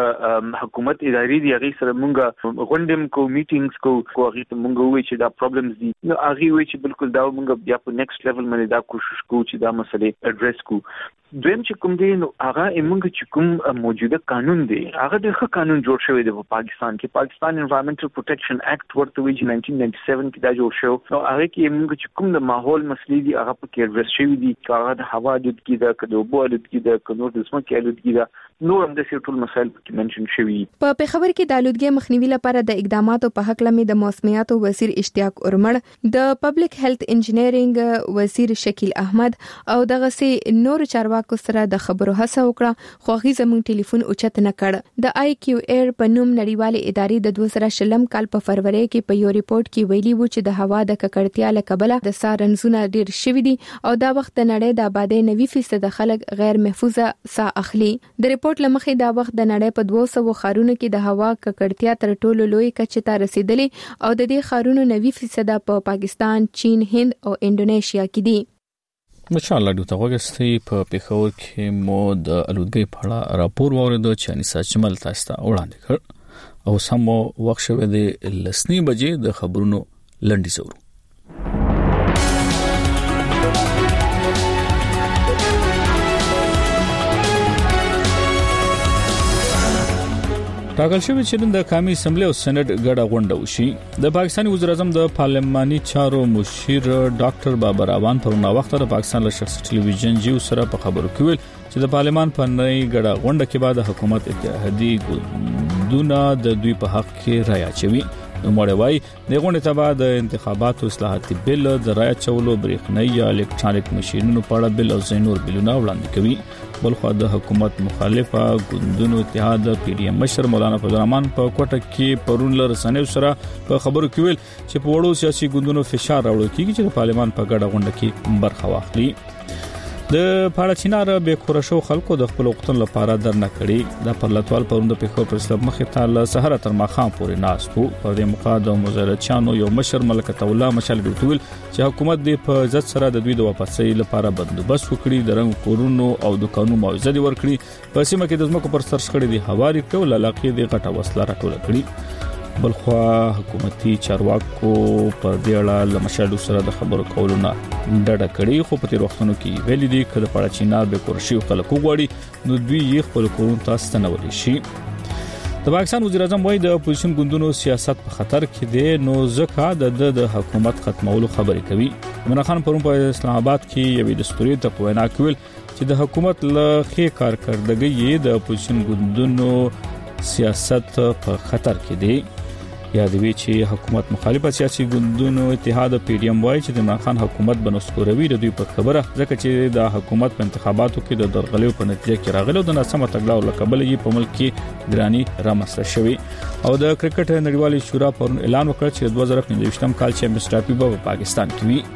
د حکومت ادارې دی هغه سره موږ غونډم کو میټینګز کو هغه ته موږ وایي چې دا پرابلمز دي نو هغه وایي چې بالکل دا موږ بیا په نیکسټ لیول باندې دا کوشش کوو چې دا مسلې اډریس کو. دویم چې کوم دی نو هغه موږ چې کوم موجوده قانون دی هغه د ښه قانون جوړ شوی دی په پاکستان کې. پاکستان انوایرنمنټل پروټیکشن اکټ ورته ویل 1997 کې دا جوړ شو نو هغه کې موږ چې کوم د ماحول مسلې دي هغه په کې اډریس شوی دي. هغه د هوا آلودګي ده که د اوبو آلودګي ده که نور د ځمکې آلودګي ده نور هم د ټول مسایل په منشن شوی. په پیښور کې د آلودګي مخنیوي لپاره د اقداماتو په حق لمه د موسمیاتو وزیر اشتیاق اورمړ، د پبلک هیلث انجینرینګ وزیر شکیل احمد او دغه سي نور چارواکي چارواکو سره د خبرو هڅه وکړه خو هغه زموږ ټلیفون اوچت نه کړ د آی کیو ایر په نوم نړیوالې ادارې د 2020 کال په فروری کې په یو ریپورت کې ویلي و چې د هوا د ککړتیا له کبله د سارنزونه ډیر شوي دي او دا وخت د نړۍ د آبادی 90% خلک غیر محفوظه ساه اخلي د ریپورت لمخې دا وخت د نړۍ په 200 ښارونو کې د هوا ککړتیا تر ټولو لوی کچه ته رسیدلې او د دې ښارونو 90% په پاکستان، چین، هند او انډونیشیا کې دي. مشالله دوی ته وګستې په پیښور کې مو د الودګۍ په اړه راپور واورید چې انیسا جمل تاسو ته وړاندې کړ او سمو وخت شوه د لسنی بجې د خبرونو لنډي زورو. ټاکل شوی چې د قومي اسمبلی او سېنات ګډه غونډه وشي. د پاکستاني وزیر اعظم د پارلماني چارو مشیر ډاکټر بابر اعوان پر نو وخت د پاکستان له شخصي ټلویزیون جیو سره په خبرو کې ویل چې د پارلمان په نړۍ ګډه غونډه کې بعد حکومت اتحادي ګوندونه د دوی په حق کې رائے اچوي. نو مړوي د غونډې ته بعد د انتخاباتو اصلاحاتي بل د رائے چولو برېښنايي یا الکترونیک ماشينونو په اړه بل او زینور بلونه وړاندې کوي. بلخو د حکومت مخالفه ګوندونو اتحاد پی ډی ایم مشر مولانا فضل الرحمن په کوټه کې پرون له رسنیو سره په خبرو کې ویل چې په وړو سیاسي ګوندونو فشار راوړل کیږي چې د پارلمان په ګډه غونډه کې برخه واخلي. د پاړچینار به خورشو خلکو د خپل وختن لپاره درنه کړي د پرلطوال پروند په خو پر اسلام مخه تعالی سحر تر ماخام پورې ناستو پر د مقادم مزارچانو یو مشر ملکه الله مشال ګټول چې حکومت د په عزت سره د دوی د واپسۍ لپاره بندوبست وکړي د رنګ کورونو او دکانونو معاوضه دي ورکړي په سیمه کې د ځمکو پر سر شخړې دي هواري کول علاقې د غټه وسله راټول کړي. بلخو حکومتي چارواکو پر دې اړه لمشالو سره د خبرو کولو نه ډډه کړې خو په تیر وختونو کې ویلي دي کله پاړچینار به کورشي خلکو غواړي نو دوی یې خپل کورون تاسو ته نولې شي. د پاکستان وزیر اعظم وايي د اپوزیشن ګوندونو سیاست په خطر کې دی نو ځکه د حکومت ختمولو خبرې کوي. عمران خان پرون په اسلام آباد کې یوې دستوري ته په وینا کول چې د حکومت له خې کارکړدګۍ د اپوزیشن ګوندونو سیاست په خطر کې دی. یادوي چې حکومت مخالفه سیاسي ګوندونو اتحاد پی ډی ایم وايي چې د عمران خان حکومت بنسکوروي د دوی په خبره ځکه چې د حکومت په انتخاباتو کې د درغلیو په نتیجه کې راغلو د ناسمه تګلارو لکبل یې په ملک کې ګرانی رامنځته شوی او د کرکټ نړیوالې شورا پرون اعلان وکړ چې 2019 کال چیمپیونز ټرافي په پاکستان کې وي.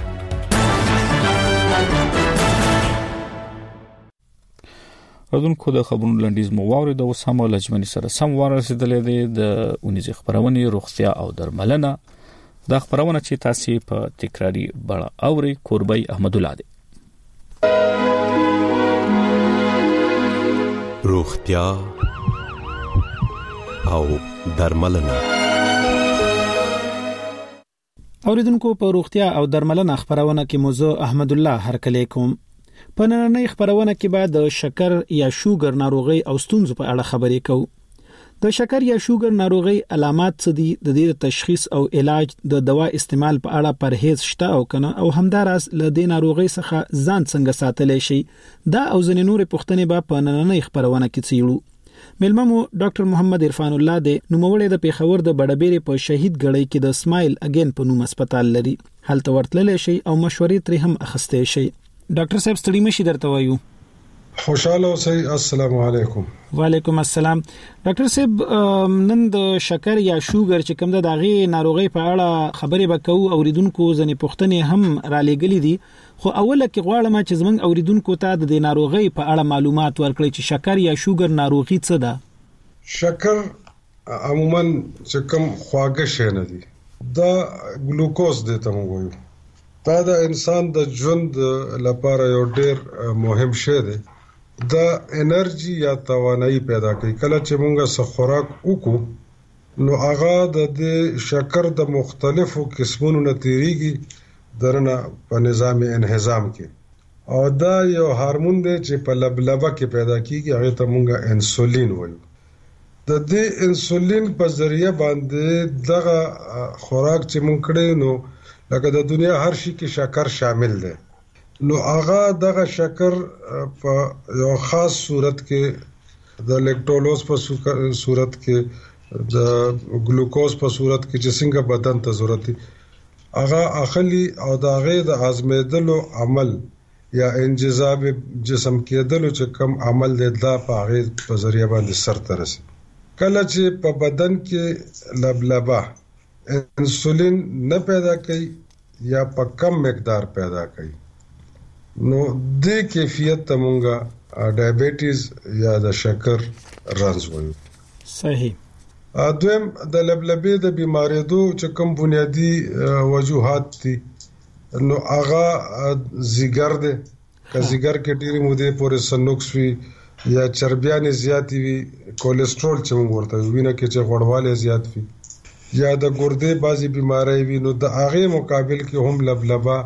ردونکو د خبرونو لنډیز مو واورید او سمو لجمنی سره سم ورسېدلې دي د اونیزه خبرونه روغتیا او درملنه د خبرونه چې تاسو په تکراری بڑا اوري قربای احمد الله دي. روغتیا او درملنه اوریدونکو په روغتیا او درملنه خبرونه کې موضوع احمد الله هرکلی کوم. په نننۍ خبرونه کې به د شکر یا شوګر ناروغي او ستونزو په اړه خبرې کوو. د شکر یا شوګر ناروغي علامات څه دي، د دې تشخیص او علاج، د دوا استعمال په اړه پرهیز شته او کنه او همدارس له دې ناروغي څخه ځان څنګه ساتلی شي، دا او ځینې نورې پوښتنې به په نننۍ خبرونه کې څېړو. ملممو ډاکټر محمد عرفان الله د نوموړی د پیښور د بډبېرې په شهید ګړۍ کې د سمایل اگین په نوم هسپتال لري. هلته ورتللی شي او مشورې ترې هم اخیستی شي. ډاکټر صاحب ستړي مشي درته وایو. خوشاله اوسئ. السلام علیکم. وعلیکم السلام. ډاکټر صاحب نن د شکر یا شوګر چې کوم د داغي ناروغي په اړه خبرې وکړو، اوریدونکو ځنې پوښتنې هم را لېږلې دي، خو اوله کې غواړم چې زموږ اوریدونکو ته د ناروغي په اړه معلومات ورکړئ چې شکر یا شوګر ناروغي څه ده. شکر عموما چې کوم خواږه شی نه دي، دا ګلوکوز دی ته موږ وایو. دا د انسان د ژوند لپاره یو ډیر مهم شی دی. دا انرژي یا توانایي پیدا کوي. کله چې موږ څه خوراک وکړو نو هغه د شکر د مختلفو قسمونو نه تیریږي درنه په نظام انهضام کې، او دا یو هورمون دی چې په لبلبه کې پیدا کیږي، هغه ته موږ انسولین وایو. د دې انسولین په ذریعہ باندې دغه خوراک چې موږ کړو نو لکه د دنیا هر شي کې شکر شامل دی، نو هغه دغه شکر په یو خاص صورت کې د لیکټولوز په صورت کې، د ګلوکوز په صورت کې چې څنګه بدن ته ضرورت دي هغه اخلي او د هغه د هضمېدلو عمل یا انجذاب جسم کېدل چې کم عمل دی دا په هغه په ذریعہ باندې سر ته رسي. کله چې په بدن کې لبلبه انسولین نه پیدا کوي یا په کم مقدار پیدا کوي نو د کیفیت ته مونږه ډایابټیز یا د شکر رنځ وایو. صحیح. دویم د لبلبې د بیماریدو چې کوم بنیادی وجوهات دي نو هغه زیګر دی که زیګر کې ډېری مودې پورې سنوکس وي یا چربیانې زیاتې وي کولیسټرول چې موږ ورته وینه کې چې غوړوالی زیات وي یا د ګردې بعضې بیماری وي نو د هغې مقابل کې هم لبلبه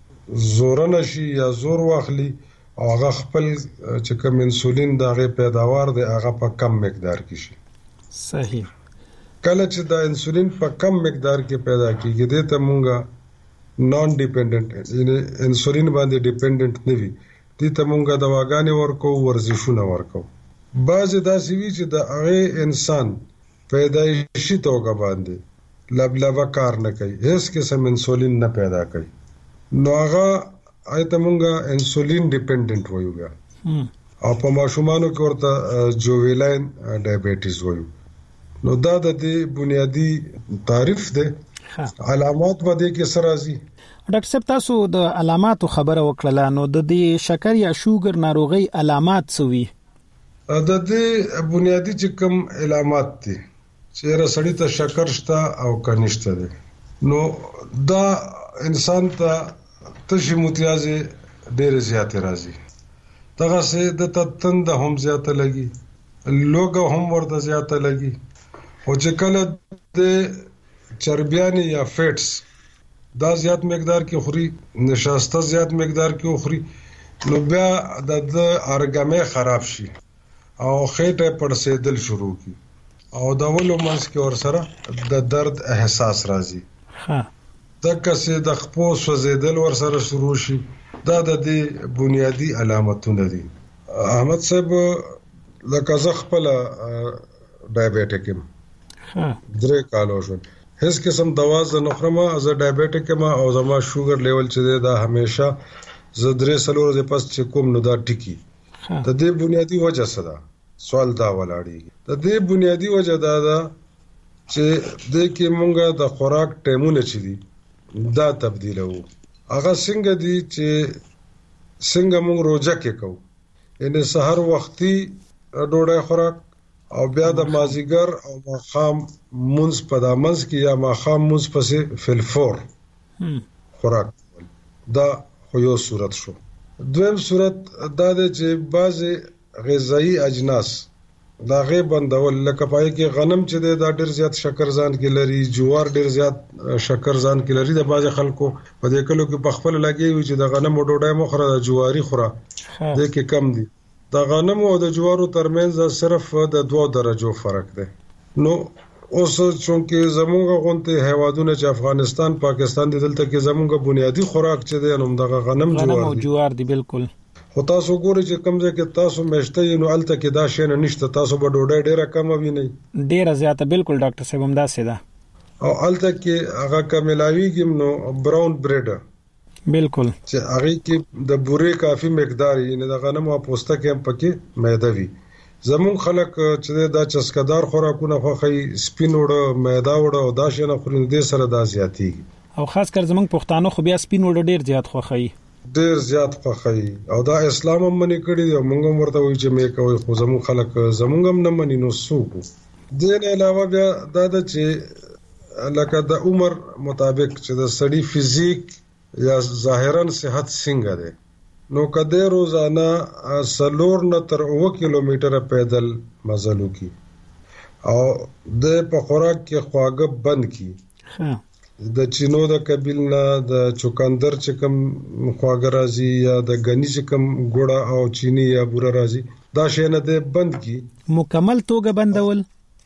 زورنه شي یا زور واخلي او هغه خپل چې کوم انسولین د هغې پیداوار دی هغه په کم مقدار کې شي. صحیح. کله چې د انسولین په کم مقدار کې پیدا کېږي دې ته مونږه نان ډیپندنت یعنی انسولین باندې ډیپندنت نه وي دې ته مونږه دواګانې ورکو ورزشونه ورکو. بعضې داسې وي چې د هغې انسان پیدایشي توګه باندې لبلبه کار نه کوي هیڅ قسم انسولین نه پیدا کوي نو هغه ته مونږه انسولین ډیپندنت وایو بیا او په ماشومانو کې ورته جوویلاین ډایابټیز وایو. نو دا د دې بنیادی تعریف دی. علامات به دې کې سره راځي. ډاکټر صاحب تاسو د علاماتو خبره وکړه نو د دې شکر یا شوګر ناروغي علامات څه وي؟ د دې بنیادی چې کوم علامات دي چې رسړی ته شکر شته او کنيشته دي نو دا انسان ته تشي متیازه ډېر زیات راځي دغه سه د تند هم زیاته لګي لوګه هم ورته زیاته لګي او چې کله د چربیانې یا فیټس دا زیات مقدار کې خوري نشاسته زیات مقدار کې خوري نو بیا د ارګمه خراب شي او خېټه پړسېدل شروع کی او د ولو منځ کې ور سره د درد احساس راځي. ها دغه څه د خپو سوځېدل ور سره شروع شي دا د دې بنیادی علامتونه دي. احمد صاحب لکه زه خپل ډایابټیک یم 3 کالو شو هیڅ قسم دوا زه نه خورم از ډایابټیک یم او زما شوګر لیول چې دا همیشه زه 3 سالو د پس چې کوم نو دا ټکی د دې بنیادی وجه څه ده سوال دا ولاړی د دې بنیادی وجه دا ده چې د کې مونږه د خوراک ټیمونه چي دي دا تبدیلو هغه څنګه دي چې څنګه مونږ روزه کې کوو یعنی سحر وختي ډوډۍ خوراک او بیا د مازیګر او ماخام مونږ په دامنځ کې یا ماخام مونږ پسې فلفور خوراک دا خو یو صورت شو. دویم صورت دا ده چې بعض غذایی اجناس دا غي بندول لکه پای کې غنم چې دا ډیر زیات شکر ځان کې لري جوار ډیر زیات شکر ځان کې لري د بعض خلکو په دې کلو کې په خپل لګي چې د غنم ډوډۍ مخره د جواري خوره د کې کم دي د غنم او د جوارو ترمنځ صرف د 2 درجو فرق دی. نو اوس چونکه زموږ غونته هیوادونه چې افغانستان پاکستان د دلته کې زموږ بنیادی خوراک چې دی نو د غنم جوار دی بالکل خو تاسو ګورئ چې کمزې کې تاسو مشته نو الته کې دا شی نه نشته تاسو به ډوډۍ ډیره کم وینئ ډیره زیاته بالکل ډاکټر صاحب هم دا سیده او الته کې هغه کملاویږي نو براون بریډ بالکل چې هغه کې د بورې کافي مقدار یې د غنم او پوسته کې پکې میده وي. زمون خلک چې دا چسکدار خوراکونه خوخي سپین وړه میده وړه او دا شی نه خوري د سره دا زیاتی او خاص کر زمون پښتانه خو بیا سپین وړه ډیر زیات خوخي ډیر زیات خوخي او دا اسلام هم منی کړی دی موږ هم ورته وایو چې مې کوي خو زمون خلک زمونږ هم نه منی نو سوق دین علاوه بیا دا چې لکه د عمر مطابق چې د سړی فزیک یا ظاهرا صحت څنګه ده نو کده روزانه 4 نه تر 9 کیلومتر پیدل مزلو کی او د په خوراک کې خواږه بند کی د چینو د قبیل نه د چوکندر چې کوم خواږه راځي یا د غنی چې کوم ګوړه او چینی یا بوره راځي دا شی نه ده بند کی مکمل توګه بندول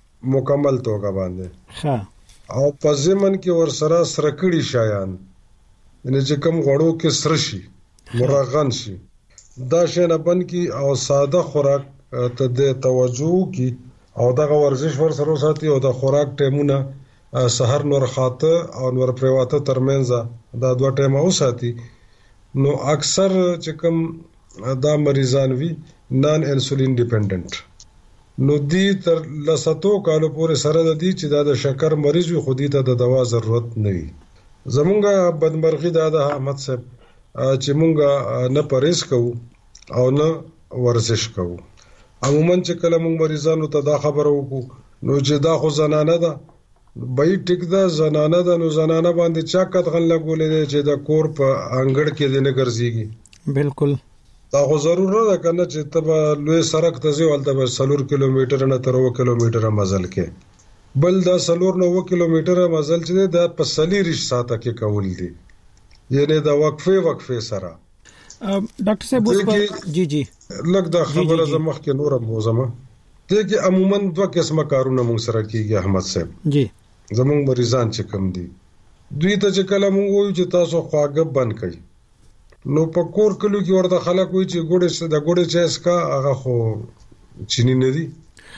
باندې او په زمن کې ور سره سرکړی شایان یعنی چې کوم غړو کې سرشي مرغان شي دا شی نه بند کی او ساده خوراک ته د توجه کی او دغه ورزش ور سره ساتي او د خوراک ټیمونه سحر نور خاطه او نور پریواته ترمنځ دا 2 ټیمه وساتي نو اکثر چې کوم دا مریضان وی نان انسولین ډیپندنت نو دی تر لساتو کالو پورې سره د دې چې دا د شکر مریض وي خو دې ته د دوا ضرورت نه وي. زمونږه بدمرغي دا د احمد صاحب چې مونږه نه پرهیز کوو او نه ورزش کوو. عموما چې کله مونږ مریضانو ته دا خبره وکړو نو چې دا خو زنانه ده بای ټیک ده زنانه ده نو زنانه باندې چا کتغن لګولې ده چې د کور په انګړ کې دې نه ګرځيږي. بالکل دا خو ضرور نه ده کنه چې ته لوی سړک ته ځې ولته به 4 کیلومتر نه تر 2 کیلومتر مزل کې بل دا 4 کیلومتر مزل چې دا په 40 ساعته کې کول دي یعنی دا وقفه سره. ډاکټر صاحب اوس جی لږ دا خبره زمخ کې نور موزمه ته کې عموما دوه قسمه کارونه موږ سره کیږي احمد صاحب جی زموږ مریضان چې کم دي دوی ته چې کله موږ وایو چې تاسو خواږه بند کړئ نو په کور کلو کې ورته خلک وایي چې ګوډه چای اسکا هغه خو چینی نه دي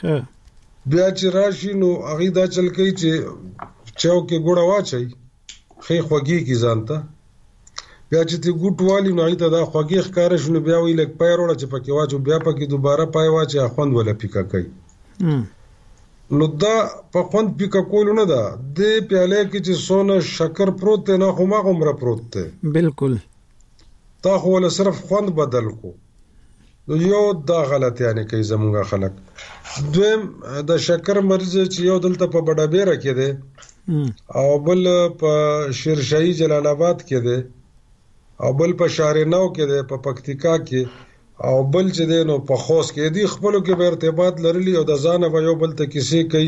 بیا چې راشي نو هغه دا چل کوي چې چاو کې ګوډه واچي خې خوږی کی ځانته بیا چې ته ګوټوالي نو ایته دا خوږی ښکار شنو بیا وی لک پای وروړه چې پکې واچو بیا پکې دوباره پای واچي خوند ولا پیکا کوي نو دا په خوند پیکا کول نه ده د پیاله کې چې سونه شکر پروت نه خو ما عمره پروت ته بالکل تا خو له صرف خوند بدل کو نو یو دا غلط یعنی کوي زمونږ خلک دویم د شکر مریض چې یو دلته په بډابېره کې ده او بل په شیرشاهي جلال آباد کې ده او بل په شارنو کې ده په پکتیکا کې او بل چې ده نو په خوست کې دي خپلو کې به ارتباط لرلی او د ځانه به یو بل ته کیسې کوي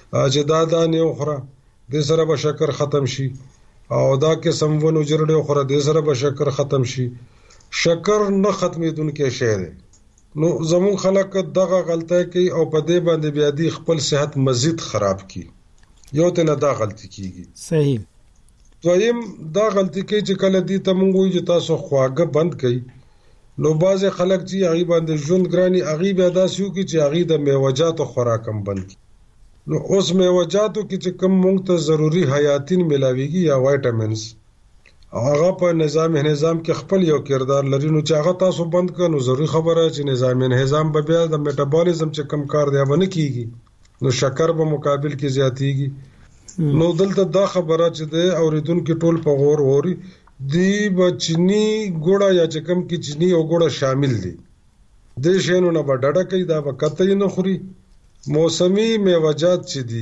چې دا نه خوره د سره به شکر ختم شي او دا کې سمونو جوړډه خوره د سره به شکر ختم شي. شکر نه ختمېدونکې شی دی نو زمون خلک دغه غلطه کوي او په دې باندې بیا دي خپل صحت مزید خراب کی یو ته نه دا غلطي کیږي. صحیح. دویم دا غلطي کوي چې کله دي ته مونږ وایو چې تاسو خواږه بند کړئ نو باز خلک چې هغه باندې ژوند ګرانی هغه بیا داسې وکړي چې هغه د میوجاتو خوراکم بند کړي نو اوس میوجاتو کې چې کوم مونږ ته ضروری حیاتین ملاويږي یا وایټامینز هغه په نظام کې خپل یو کردار لري نو چې هغه تاسو بند کړئ نو ضروری خبره چې نظام به بیا د میټابولیزم چې کم کار دی باندې کیږي نو شکر په مقابل کې زیاتیږي. نو دلته دا خبره چې ده اوریدونکو ټول په غور ووري دی بچنی ګوړه یا چې کم کې چنی او ګوړه شامل دي د شینو نه بډډه کوي دا وخت یې نه خوري موسمي میوجات چې دي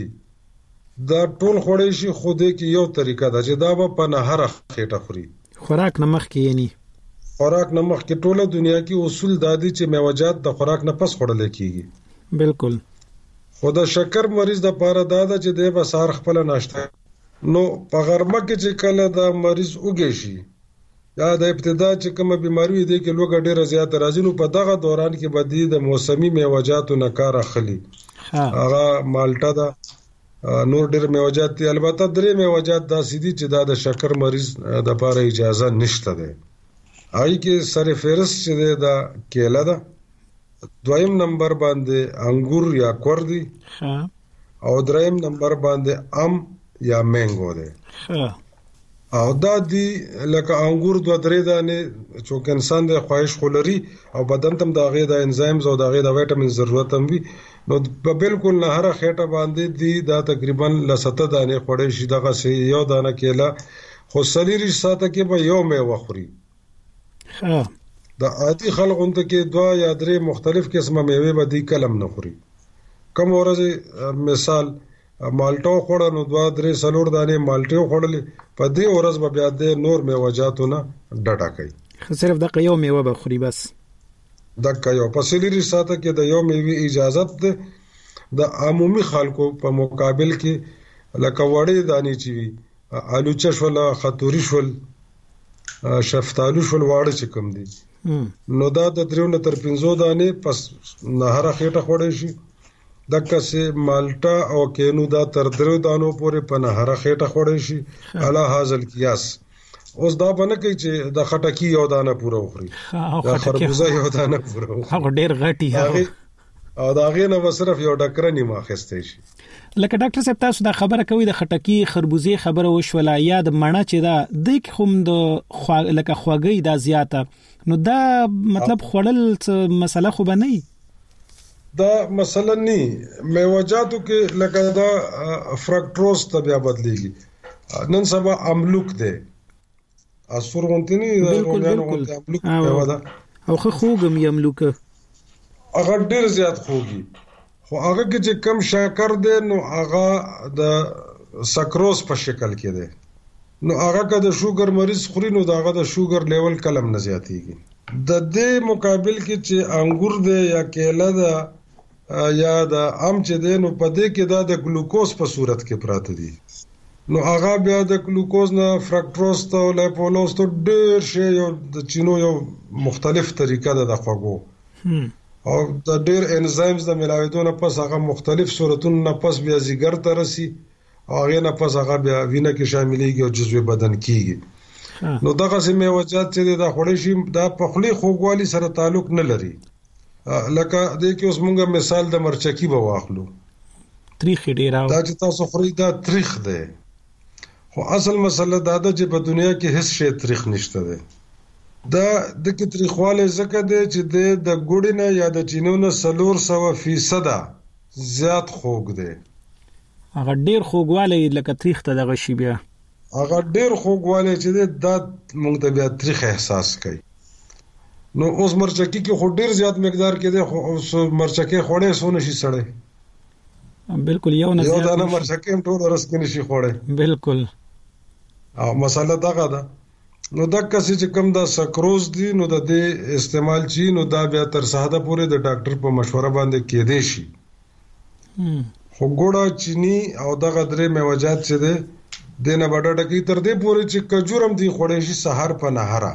دا ټول خوړې شي خوده کې یو طریقه ده چې دا په نهره خېټه خوري خوراک نمخ کې یعنی خوراک نمخ کې ټوله دنیا کې اصول دادي چې میوجات د خوراک نه پس خوړل کیږي. بالکل. خو د شکر مریض د پاره دا ده چې د بسار خپل ناشته نو په غرمه کې چې کله د مریض وګی شي یا د ابتدا چې کومه بیماری دی کې لوګه ډیره زیات راځي نو په دغه دوران کې بدی د موسمي میوجاتو نه کار اخلي هغه مالټا دا نور ډیر میوجات دي البته درې میوجات داسې دي چې دا د شکر مریض د پاره اجازه نشته ده هغه کې سره فهرست چې دا کېله ده دویم نمبر باندې انګور یا کور دي او دریم نمبر باندې ام یا مینګو ده او دا دی لکه انګور دوه درې دانه چې انسان د خواهش خولري او بدن تم دا غي د انزایمز او دا غي د وټامین ضرورت هم وي نو په بالکل نه هر خېټه باندې دی دا تقریبا لسته دانه خوړې شي دغه سي یو دانه کېلا خو سلیری ساته کې به یو میوه خوري. د عادي خلکو ته کې دوا یا درې مختلف قسمه میوه به دی کلم نه خوري کوم ورځ مثال مالټو خوړل نو دوا درې سلور دانه مالټو خوړل په دې ورځ به بیا د نور میوجاتو نه ډډه کوي صرف د یو میوه به خوري بس د یو په سلیری ساته کې د یو میوه اجازه ده د عمومي خلکو په مقابل کې لکه وړې دانې چې وي آلو چشول خطوري شول شفتالو شول واړه چې کم دي نو دا د 3 تر 5 دانې پس نهره خېټه خوړې شي دغه سه مالټا او کینو دا تر 3 دانو پورې په نهره خېټه خوړې شي اعلی حاصل کیاس اوس دا باندې کوي چې د خټکی یو دانه پوره وخوري دا خربوزه یو دانه پوره هغه ډېر غټي او دا غي نه صرف یو ډکره نیمه خسته شي. لکه ډاکټر صاحب تاسو دا خبره کوي د خټکی خربوزي خبره وشوله یا د مڼه چې دا د کوم د لکه خواږی دا زیاته نو دا مطلب خړل مسله خو به نه دا مسله نه میوجاتو کې لکه دا فرکټوز ته بیا بدلېږي نن سبا املوک دی اسور غونتنی روغانو غونته املوک پیودا او خو خوګم یملوک هغه ډیر زیات خوږي خو هغه کې چې کم شکر دی نو هغه د سکروز په شکل کې دی نو هغه که د شوګر مریض خوري نو داغه د شوګر لیول کلم نه زیاتېږي د دې مقابل کې چې انګور دی یا کیله ده یا د ام چې دی نو په دې کې دا د ګلوکوز په صورت کې پراته دي نو هغه بیا د ګلوکوز نه فرکټوز ته لیپولوز ته ډېر شی یو د چینو یو مختلف طریقه ده د خوږو او د ډېر انزایمز د ملاویدو نه پس هغه مختلف صورتونو نه پس بیا ځیګر ته رسي او هغه نه پس هغه بیا وینه کې شاملېږي او جزوی بدن کېږي نو دغه سیمه وجات چې د خوړې شي دا په خلی خوږوالي سره تعلق نه لري لکه د کې اوس مونږه مثال د مرچکی به واخلو تریخ ډیر دا چې تاسو خوري دا تریخ دی خو اصل مسله دا ده چې په دنیا کې هیڅ شی تریخ نشته دی دا د کې تریخواله زکه دی چې د ګوډې نه یا د چینو نه 300% زیات خوږ دی هغه ډیر خوږواله لکه تریخ ته دغه شی بیا هغه ډیر خوږواله چې دا موږ ته بیا تریخ احساس کوي نو اوس مرچکی کې خو ډیر زیات مقدار کې دی خو اوس مرچکی خوړې سونه شي سړې بالکل یو نه یو دانه مرچکی هم ټول ورس کې نشي خوړې بالکل او مسله دغه ده نو دا کسي چې کوم دا سکروز دی نو د دې استعمال چی نو دا بیا تر ساده پورې د ډاکټر په مشوره باندې کېدې شي خو ګوړه چینی او دغه درې میوجات چې ده دنه بډاټه کې تر دې پورې چې کجورم دی خوړې شي سحر په نهره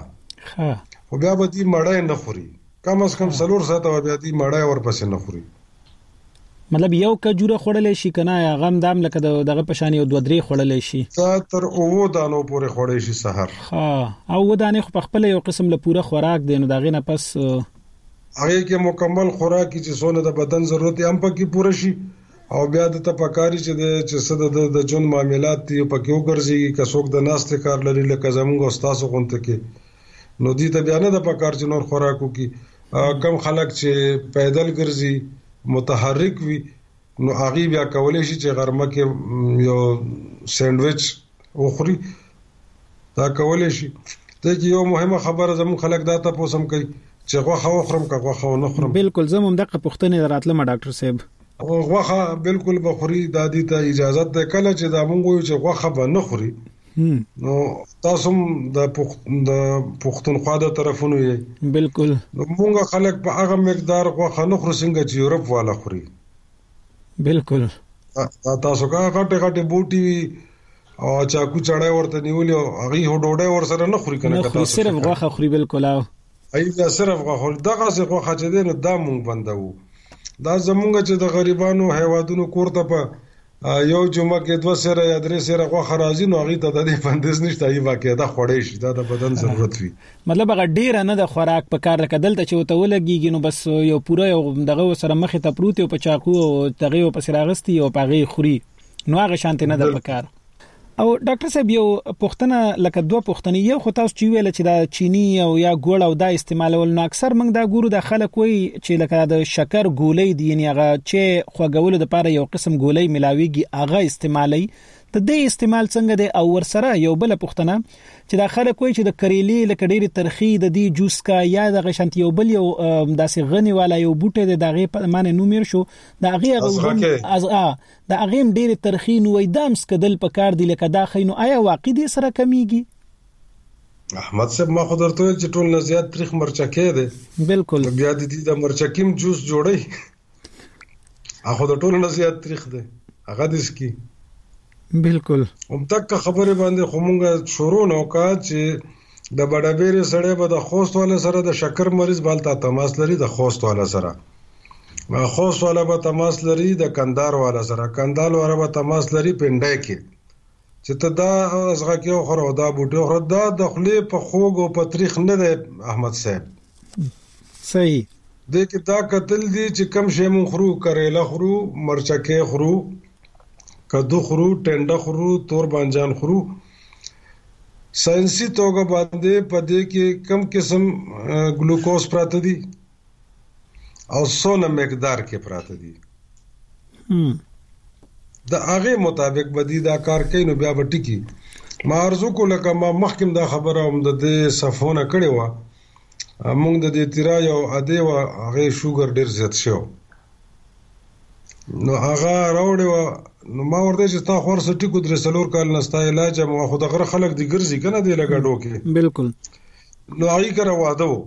خو بیا به دې مړای نه خوري کم از کم 3 ساعت بیا دې مړای ورپسې نه خوري مطلب یو کجوره خورلې شي کنه یا غم دام لکه دغه پشان یو 2-3 خورلې شي تر او دانو پورې خورې شي سحر او ودانې خو په خپل یو قسم له پوره خوراک دی نو دغه نه پس هغه کې مکمل خوراک چې څونه د بدن ضرورت هم پکې پوره شي او بیا د تپکاری چې صد د جون معاملات دی پکې وګرځي که څوک د ناست کار لري لکه زموږ استاد غونته کې نو دي ته بیان د پکار چې نور خوراکو کې کم خلک چې پیدل ګرځي متحرک وي نو هغه بیا کولای شي چې غرمه کې یو سینډویچ وخوري دا کولای شي ته یو مهمه خبره زموږ خلک دا تاسو هم کوي چې غوښه وخورم که غوښه نه خورم بالکل زموږ دغه پښتنې راتله ډاکټر صاحب غوښه بالکل بخوري د دې ته اجازه ده کله چې دا مونږ چې غوښه به نه خوري نو تاسو د پښتونخوا د طرفونو یې بالکل نو مونږ خلک په هغه مقدار غوښه نه خوري څنګه چې یورپ والا خوري بالکل تاسو کا غټه بوټي او چاکو چړای ورته نیولې هغه هډوډه ور سره نه خوري کنه تاسو صرف غوښه خوري بالکل او ایدا صرف غوښه دغه څه غوښه چې دینو دا مونږ بندو دا زمونږ چې د غریبانو هیوادونو کوړه په یو جمعه کې 2 سره یا 3 سره غوښه راځي نو هغه ته د دې بندیز نشته ای واقعیا دا خوړې شي دا د بدن ضرورت وي مطلب هغه ډیر نه د خوراک په کار لکه دلته چې وته ولګيږي نو بس یو پوره یو دغه سره مخې ته پروت او په چاقو او دغه په سراغستي او پاغي خوري نو هغه شانت نه د پکار او ډاکټر صاحب یو پښتنه لکه 2 پښتنې یو خو تاسو چې ویل چې دا چینی او یا ګوړ او دا استعمالول نو اکثر موږ دا ګورو د خلک وي چې لکه د شکر ګولۍ دی یعنی هغه چې خوګول د پاره یو قسم ګولۍ ملاويږي هغه استعمالي د دې استعمال څنګه دی او ورسره یو بل پښتنه چې دا خلک وي چې د کریلی لکه ډېری ترخی د دې جوس کا یا د غشنت یو بل یو داسې غنی والا یو بوټه د دغه په معنی نومیر شو د هغه از د هغه ډېری ترخی نو وېدام سکدل په کار دی لکه دا خینو آیا واقع دي سره کمیږي احمد صاحب ما خو درته چې ټول نه زیات تاریخ مرچکه ده بالکل بیا د دې د مرچکیم جوس جوړي هغه د ټول نه زیات تاریخ ده هغه د سکی بالکل هم تک خبره باندې خمونګه شروع نو کا چې د بډابېره سړی به د خوست والا سره د شکر مریض بالته تماس لري د خوست والا سره خوست والا به تماس لري د کندهار والا سره کندهار والا به تماس لري پنډای کې چې ته دا ازغه کې خو دا بوټي خو دا د خلی په خوګ او په تاریخ نه ده احمد صاحب صحیح د کې دا قتل دي چې کم شی مون خرو کریلا خرو مرچکه خرو کدو خورو، ټنډه خورو، تور بانجان خورو. ساينسي توګه باندې پدې کې کم قسم ګلوکوز پراته دي او څونه مقدار کې پراته دي. د هغه مطابق بدی دا کار کوي. نو بیا به ټکی ما ارزو کوله کما محکم دا خبره هم د دې صفونه کړي و موږ د دې تیرا یو اده و هغه شوګر ډیر زیات شو. نو هغه راوړې و نو ما ورته چې تا خور سټی کو درې سلور کال نستا علاج ما خو د غره خلک دی ګرځي کنه دی لګاډو کې بالکل. نو هغه کرا واده و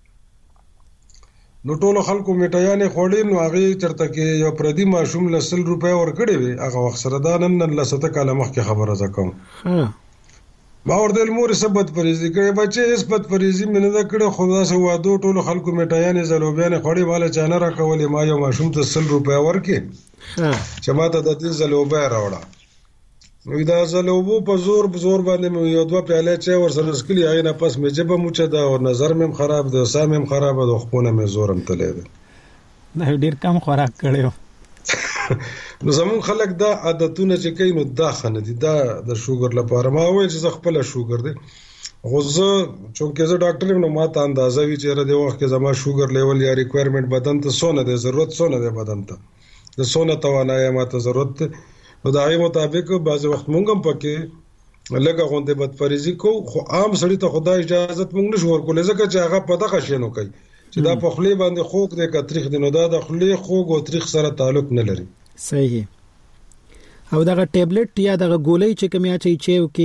نو ټولو خلکو میټیانې خوړې. نو هغه چرته کې یو پردي ماشوم لسل روپیا ور کړې وي هغه وخت سره دا نن لسته کاله مخکې خبره زکم. ما ورته مور سبت پریزي کړې بچي اسبت پریزي منه دا کړې خدا سه وادو ټولو خلکو میټیانې زلوبیانې خوړې والا چانه را کولې. ما یو ماشوم ته 100 روپیا ورکې چې ما ته د دې زلوبیا راوړه. نو دا زلوبو په زور باندې مې یو دوه پیاله چای ورسره سکلی هغه نه پس مې جبه موچه دا او نظر مې خراب ده سام مې خراب ده خپونه مې زورم تلې ده. نه ډیر کم خوراک کړو. نو زمون خلک دا عادتونه چې کوي نو دا خنه دي دا د شوګر لپاره. ما وایي چې خپل شوګر دی غوزه چونکه زه ډاکټر یم نو ما ته اندازه وی چې را دی وخت کې زما شوګر لیول یا ریکوایرمنت بدن ته سونه دی ضرورت سونه دی بدن ته د سونه توانایي ما ته ضرورت ده. نو دا غي مطابق بعض وخت مونږ هم پکې لګه غونډه بدپریزي کو خو عام سړی ته خدای اجازه مونږ نشو ورکولای ځکه چې هغه په دغه شینو کوي چې دا په خلی باندې خوګ دی که تاریخ دی. نو دا د خلی خوګ او تاریخ سره تعلق نه لري. صحیح. او دغه ټابلیټ یا دغه ګولۍ چې کوم یا چې وکي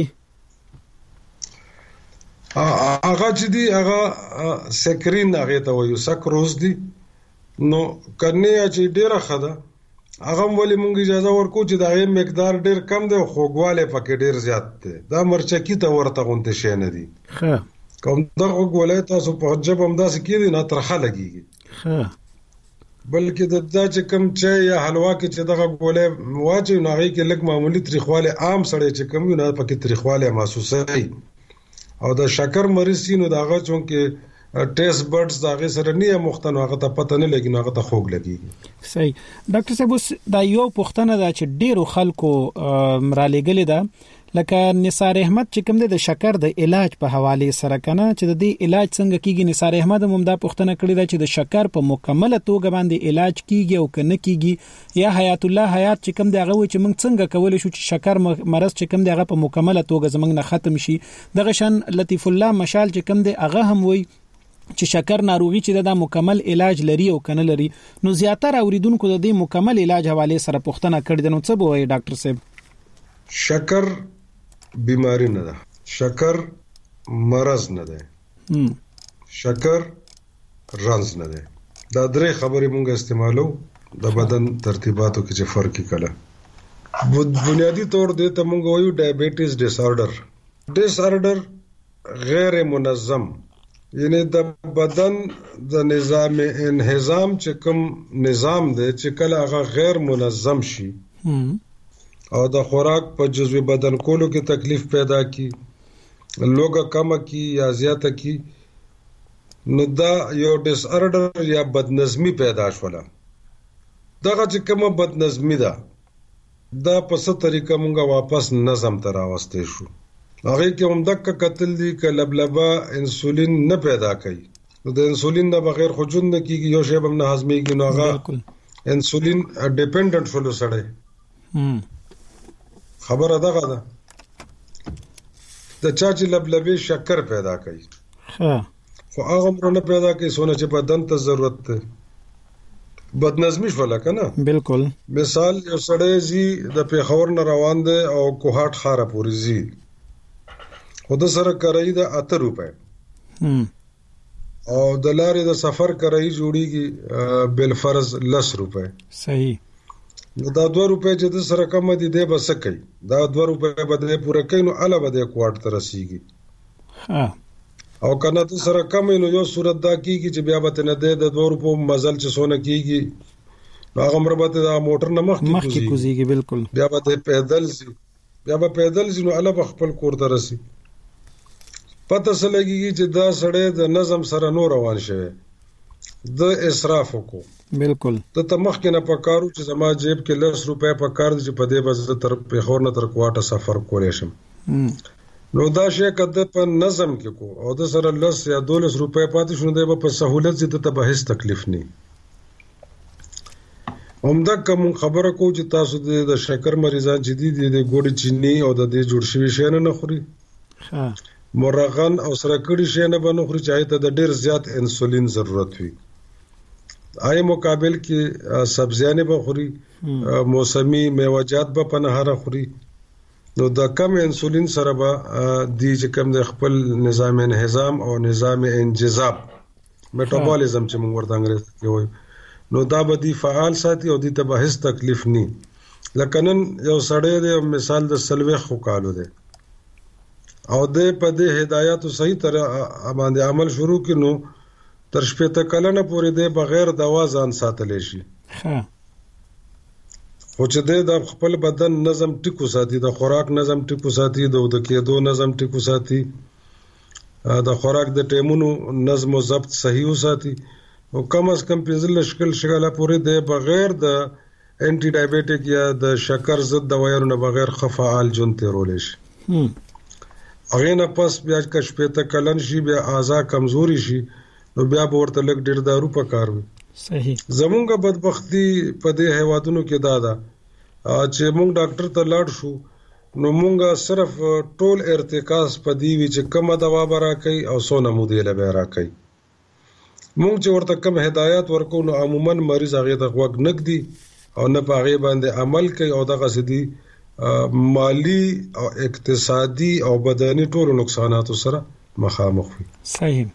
هغه چې دی هغه سکرین هغه ته وایو سکروز دی. نو کنه چې ډیره خده هغه ولې مونږ اجازه ورکو چې دا یې مقدار ډیر کم دی او خوګواله پکې ډیر زیات دی. دا مرچکی ته ورته غونډه شي نه دی. ښه کوم دا خوګواله تاسو په جب هم داسې کېږي نه ترخه لګيږي. ښه بلکې دا چې کم چای یا حلوا کې چې دغه ګولې واچي نو هغه کې لږ معمولی تریخواله عام سړی چې کم نه پکې تریخواله محسوسه وي. او د شکر مریض نو داغه چونکه ټیسټ بډز داغه سره نه مختنه هغه ته پته نه لګي نو هغه ته خوګ لګيږي. صحیح. ډاکټر صاحب دا یو پوښتنه ده چې ډیرو خلکو را لګلې ده لکه نثار احمد چې کوم د شکر د علاج په حواله سره کنه چې د دې علاج څنګه کیږي. نثار احمد هم دا پوښتنه کړې ده چې د شکر په مکمله توګه باندې علاج کیږي او کنه کیږي یا حیات الله حیات چې کوم دغه و چې موږ څنګه کولای شو چې شکر مرض چې کوم دغه په مکمله توګه زمنګ نه ختم شي. دغه شان لطیف الله مشال چې کوم دغه هم وي چې شکر ناروغي چې د مکمل علاج لري او کنه لري. نو زیاتره اوریدونکو د دې مکمل علاج حواله سره پوښتنه کړې ده. نو څه به وایي ډاکټر صاحب؟ شکر بیماری نه ده، شکر مرض نه ده، شکر رنز نه ده. دا درې خبرې مونږ استعمالو د بدن ترتیباتو کې چې فرق کړه. بنیادی طور دې ته مونږ وایو ډایابټیز ډیس آرډر غیر منظم، یعنی د بدن د نظام انهضام چې کوم نظام دی چې کله هغه غیر منظم شي او د خوراک په جزوی بدن کولو کې تکلیف پیدا کی، لوګه کم کی یا زیاته کی، نو دا یو ډیس آرډر یا بدنظمی پیدا شوله. دغه چې کومه بدنظمی ده دا په څه طریقه مونږه واپس نظم ته راوستې شو. هغه کې هم دک قتل دي ک لبلبا انسولین نه پیدا کوي. نو د انسولین نه بغیر خوجون نه کیږي، یو شی هم نه هضمېږي. نو هغه انسولین ډیپندنٹ شول سره خبره دغه ده. د چا چې لبلبې شکر پیدا کوي خو هغه عمر نه پیدا کوي سونه چې بدن ته ضرورت ده. بدنظمی شوله کنه. بالکل. مثال یو سړی زی د پیښور نه روان دی او کوهاټ خاره پورې زی، خود سره کرای د 8 روپے او د لارې د سفر کرای جوړیږي بل فرض 10 روپے. صحیح. نو دا 2 روپے چې د سره کم دي د بس کوي، دا 2 روپے بده پوره کوي نو اله بده کوارټ تر رسیږي. او کنه د سره کم نو یو صورت دا کیږي چې بیا به نه د 2 روپو مزل چې سونه کیږي نو هغه مربته دا موټر نه مخ کیږي. بالکل. بیا به پیدل سي، بیا به پیدل سي نو اله خپل کور ته رسي. پته سلګي چې دا سړی د نظم سره نور روان شوی. د اسراف کو بالکل ته تمخ کې نه پکارو چې زما جیب کې 10 روپے پکار دي چې په دې بز تر په خور نه تر کوټه سفر کولې شم نو دا شی کده په نظم کې کو او د سره 10 یا 12 روپے پاتې شونه دی په سہولت چې ته به هیڅ تکلیف نه همدا کوم خبره کو چې تاسو د شکر مریضان چې دي د ګوډ چینی او د دې جوړ شوی شی نه خوري مرغن او سره کړي شی نه بنو خوري چې ته د ډیر زیات انسولین ضرورت وي آی مقابل کې سبزیانه به خوري موسمی میوه‌جات به پنهاره خوري نو د کم انسولین سره به د چې کم د خپل نظام انهضام او نظام انجذاب میټابولیزم چې موږ ورته انګریزي کې وایو نو دا به دی فعال ساتي او د ته به هیڅ تکلیف نه لکه نن یو سړی دی مثال د سلوخ وکالو دی او د په دې هدایت صحیح طرح باندې عمل شروع کینو تر شپه ته کلنه پورې د بغیر دوا ځان ساتلې شي خو چې د خپل بدن نظم ټیکو ساتي د خوراک نظم ټیکو ساتي د کېدو نظم ټیکو ساتي د خوراک د ټیمونو نظم او ضبط صحیح وساتي او کم از کم 15 شکل پورې د بغیر د انټي ډایبټیک یا د شکر ضد دوايانو نه بغیر خفعال جون تیرول شي اغه نه پس بیا که شپه ته کلن شي بیا اعضاء کمزوري شي نو بیا ورته لګ ډیر دارو پکار وي صحیح زمونږه بدبختی په دې هیوادونو کې دادا چې مونږ ډاکټر ته لاړ شو نو مونږه صرف ټول ارتکاز په دی وی چې کومه دوا برا کوي او سونه مودې له برا کوي مونږ چې ورته کوم هدایت ورکو نو عموما مریض هغه ته وګ نګدي او نه پاغه باندې عمل کوي او دغه سدي مالی او اقتصادي او بدني ټول نقصانات سره مخامخ وي صحیح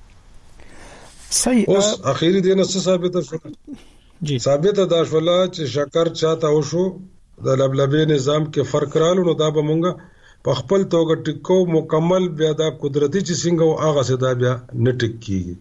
اوس اخیری دینه څه ثابت شو جی ثابت ده شولا چې شکر چاته وشو د لبلبې نظام کې فرق رالو نو دا به مونږه په خپل توګه ټیکو مکمل بیا دا قدرتي چې څنګه او هغه سدا بیا نټک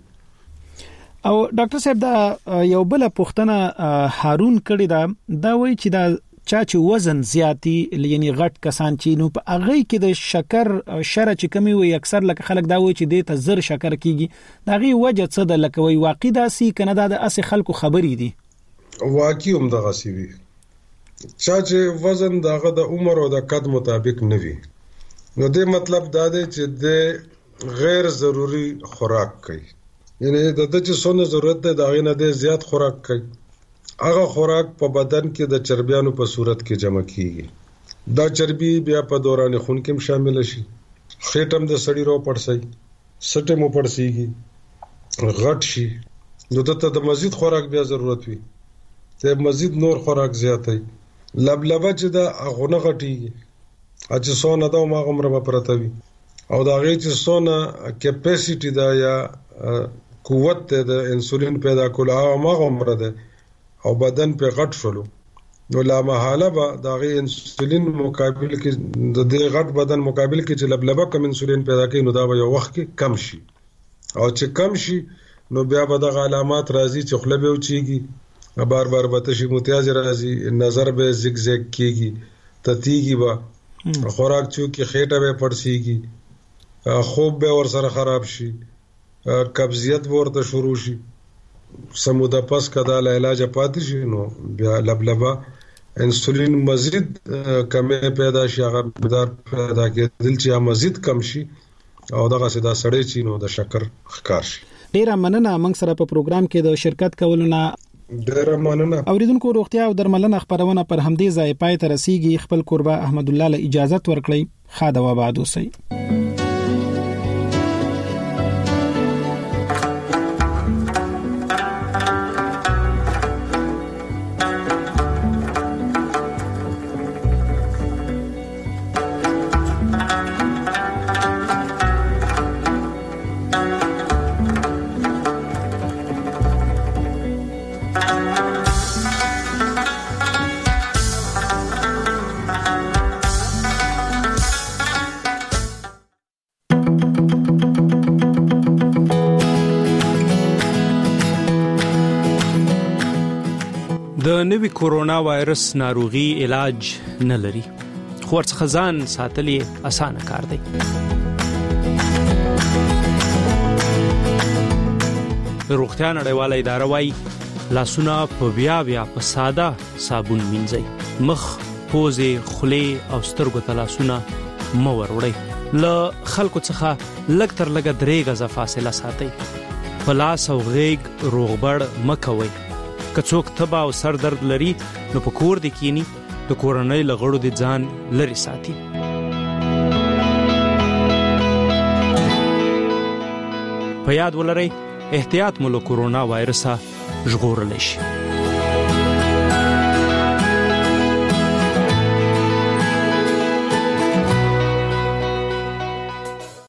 کیږي او ډاکټر صاحب دا یو بل پوښتنه هارون کړی دا وایي چې دا چا چې وزن زیاتی یعنی غټ کسان چې نو په هغه کې د شکر شره چې کمی وي اکثر لکه خلک دا وایي چې د ته زر شکر کیږي دا غي وجه څه د لکه وي واقع داسي کنه دا د اس خلکو خبرې دي واقع هم دغه سی وي چا چې وزن دغه د عمر او د قد مطابق نه وي نو د مطلب دا دی چې د غیر ضروری خوراک کوي یعنی د چې څونه ضرورت ده دا غي نه د زیات خوراک کوي هغه خوراک په بدن کې د چربیانو په صورت کې جمع کیږي دا چربي بیا په دوران خون کې شامل شي خېټم د سړی رو پړسي سټه مو پړسيږي غټ شي نو ته د مزید خوراک بیا ضرورت وي ته مزید نور خوراک زیاتای لبلبه چې دا غونه غټيږي اځ سونه دا ما عمره پرته وي او دا غي چې سونه کیپاسټي دا یا قوت د انسولین پیدا کول او ما عمره ده او بدن په غټ شلو نو لا محاله به دا غي انسولین مقابل کې د دې غټ بدن مقابل کې چې لبلبه کم انسولین پیدا کوي نو دا به یو وخت کې کم شي او چې کم شي نو بیا به د علامات راځي چې خلبه اوچيږي بار بار به تشي متیاز راځي نظر به زیګ زیګ کیږي تتیږي به خوراک چو کې خېټه به پړسيږي خوب به ور سره خراب شي قبضیت ورته شروع شي سموده پس کدا له علاج پاتې شي نو بیا لبلبه انسولین مزید کمه پیدا شي هغه مقدار پیدا کېدل چې مزید کم شي او دغه سدا سړی چې نو د شکر ښکار شي ډیره مننه موږ سره په پروګرام کې د شرکت کولو نه ډیره مننه اوریدونکو روغتیا او درملنه خبرونه پر همدې ځای پای ته رسیږي خپل قربا احمد الله له اجازه ورکړي خاده و بعد اوسئ د نوي کورونا وایرس ناروغي علاج نه لري خو ورڅخه ځان ساتل اسانه کار دی روغتیا نړیواله اداره وايي لاسونه په بیا په ساده صابون مینځئ. مخ، پوزې، خولې او سترګو ته لاسونه مه وروړئ. له خلکو څخه لږ تر لږه 3 غزه فاصله ساتئ. په لاس او غېږ روغبړ مه کوئ. که څوک تبه او سر درد لري نو په کور دې کینی، د کورنۍ له غړو دې ځان لرې ساتي. په یاد ولرئ احتیاط مو له کورونا وایرسه ژغورلی شي.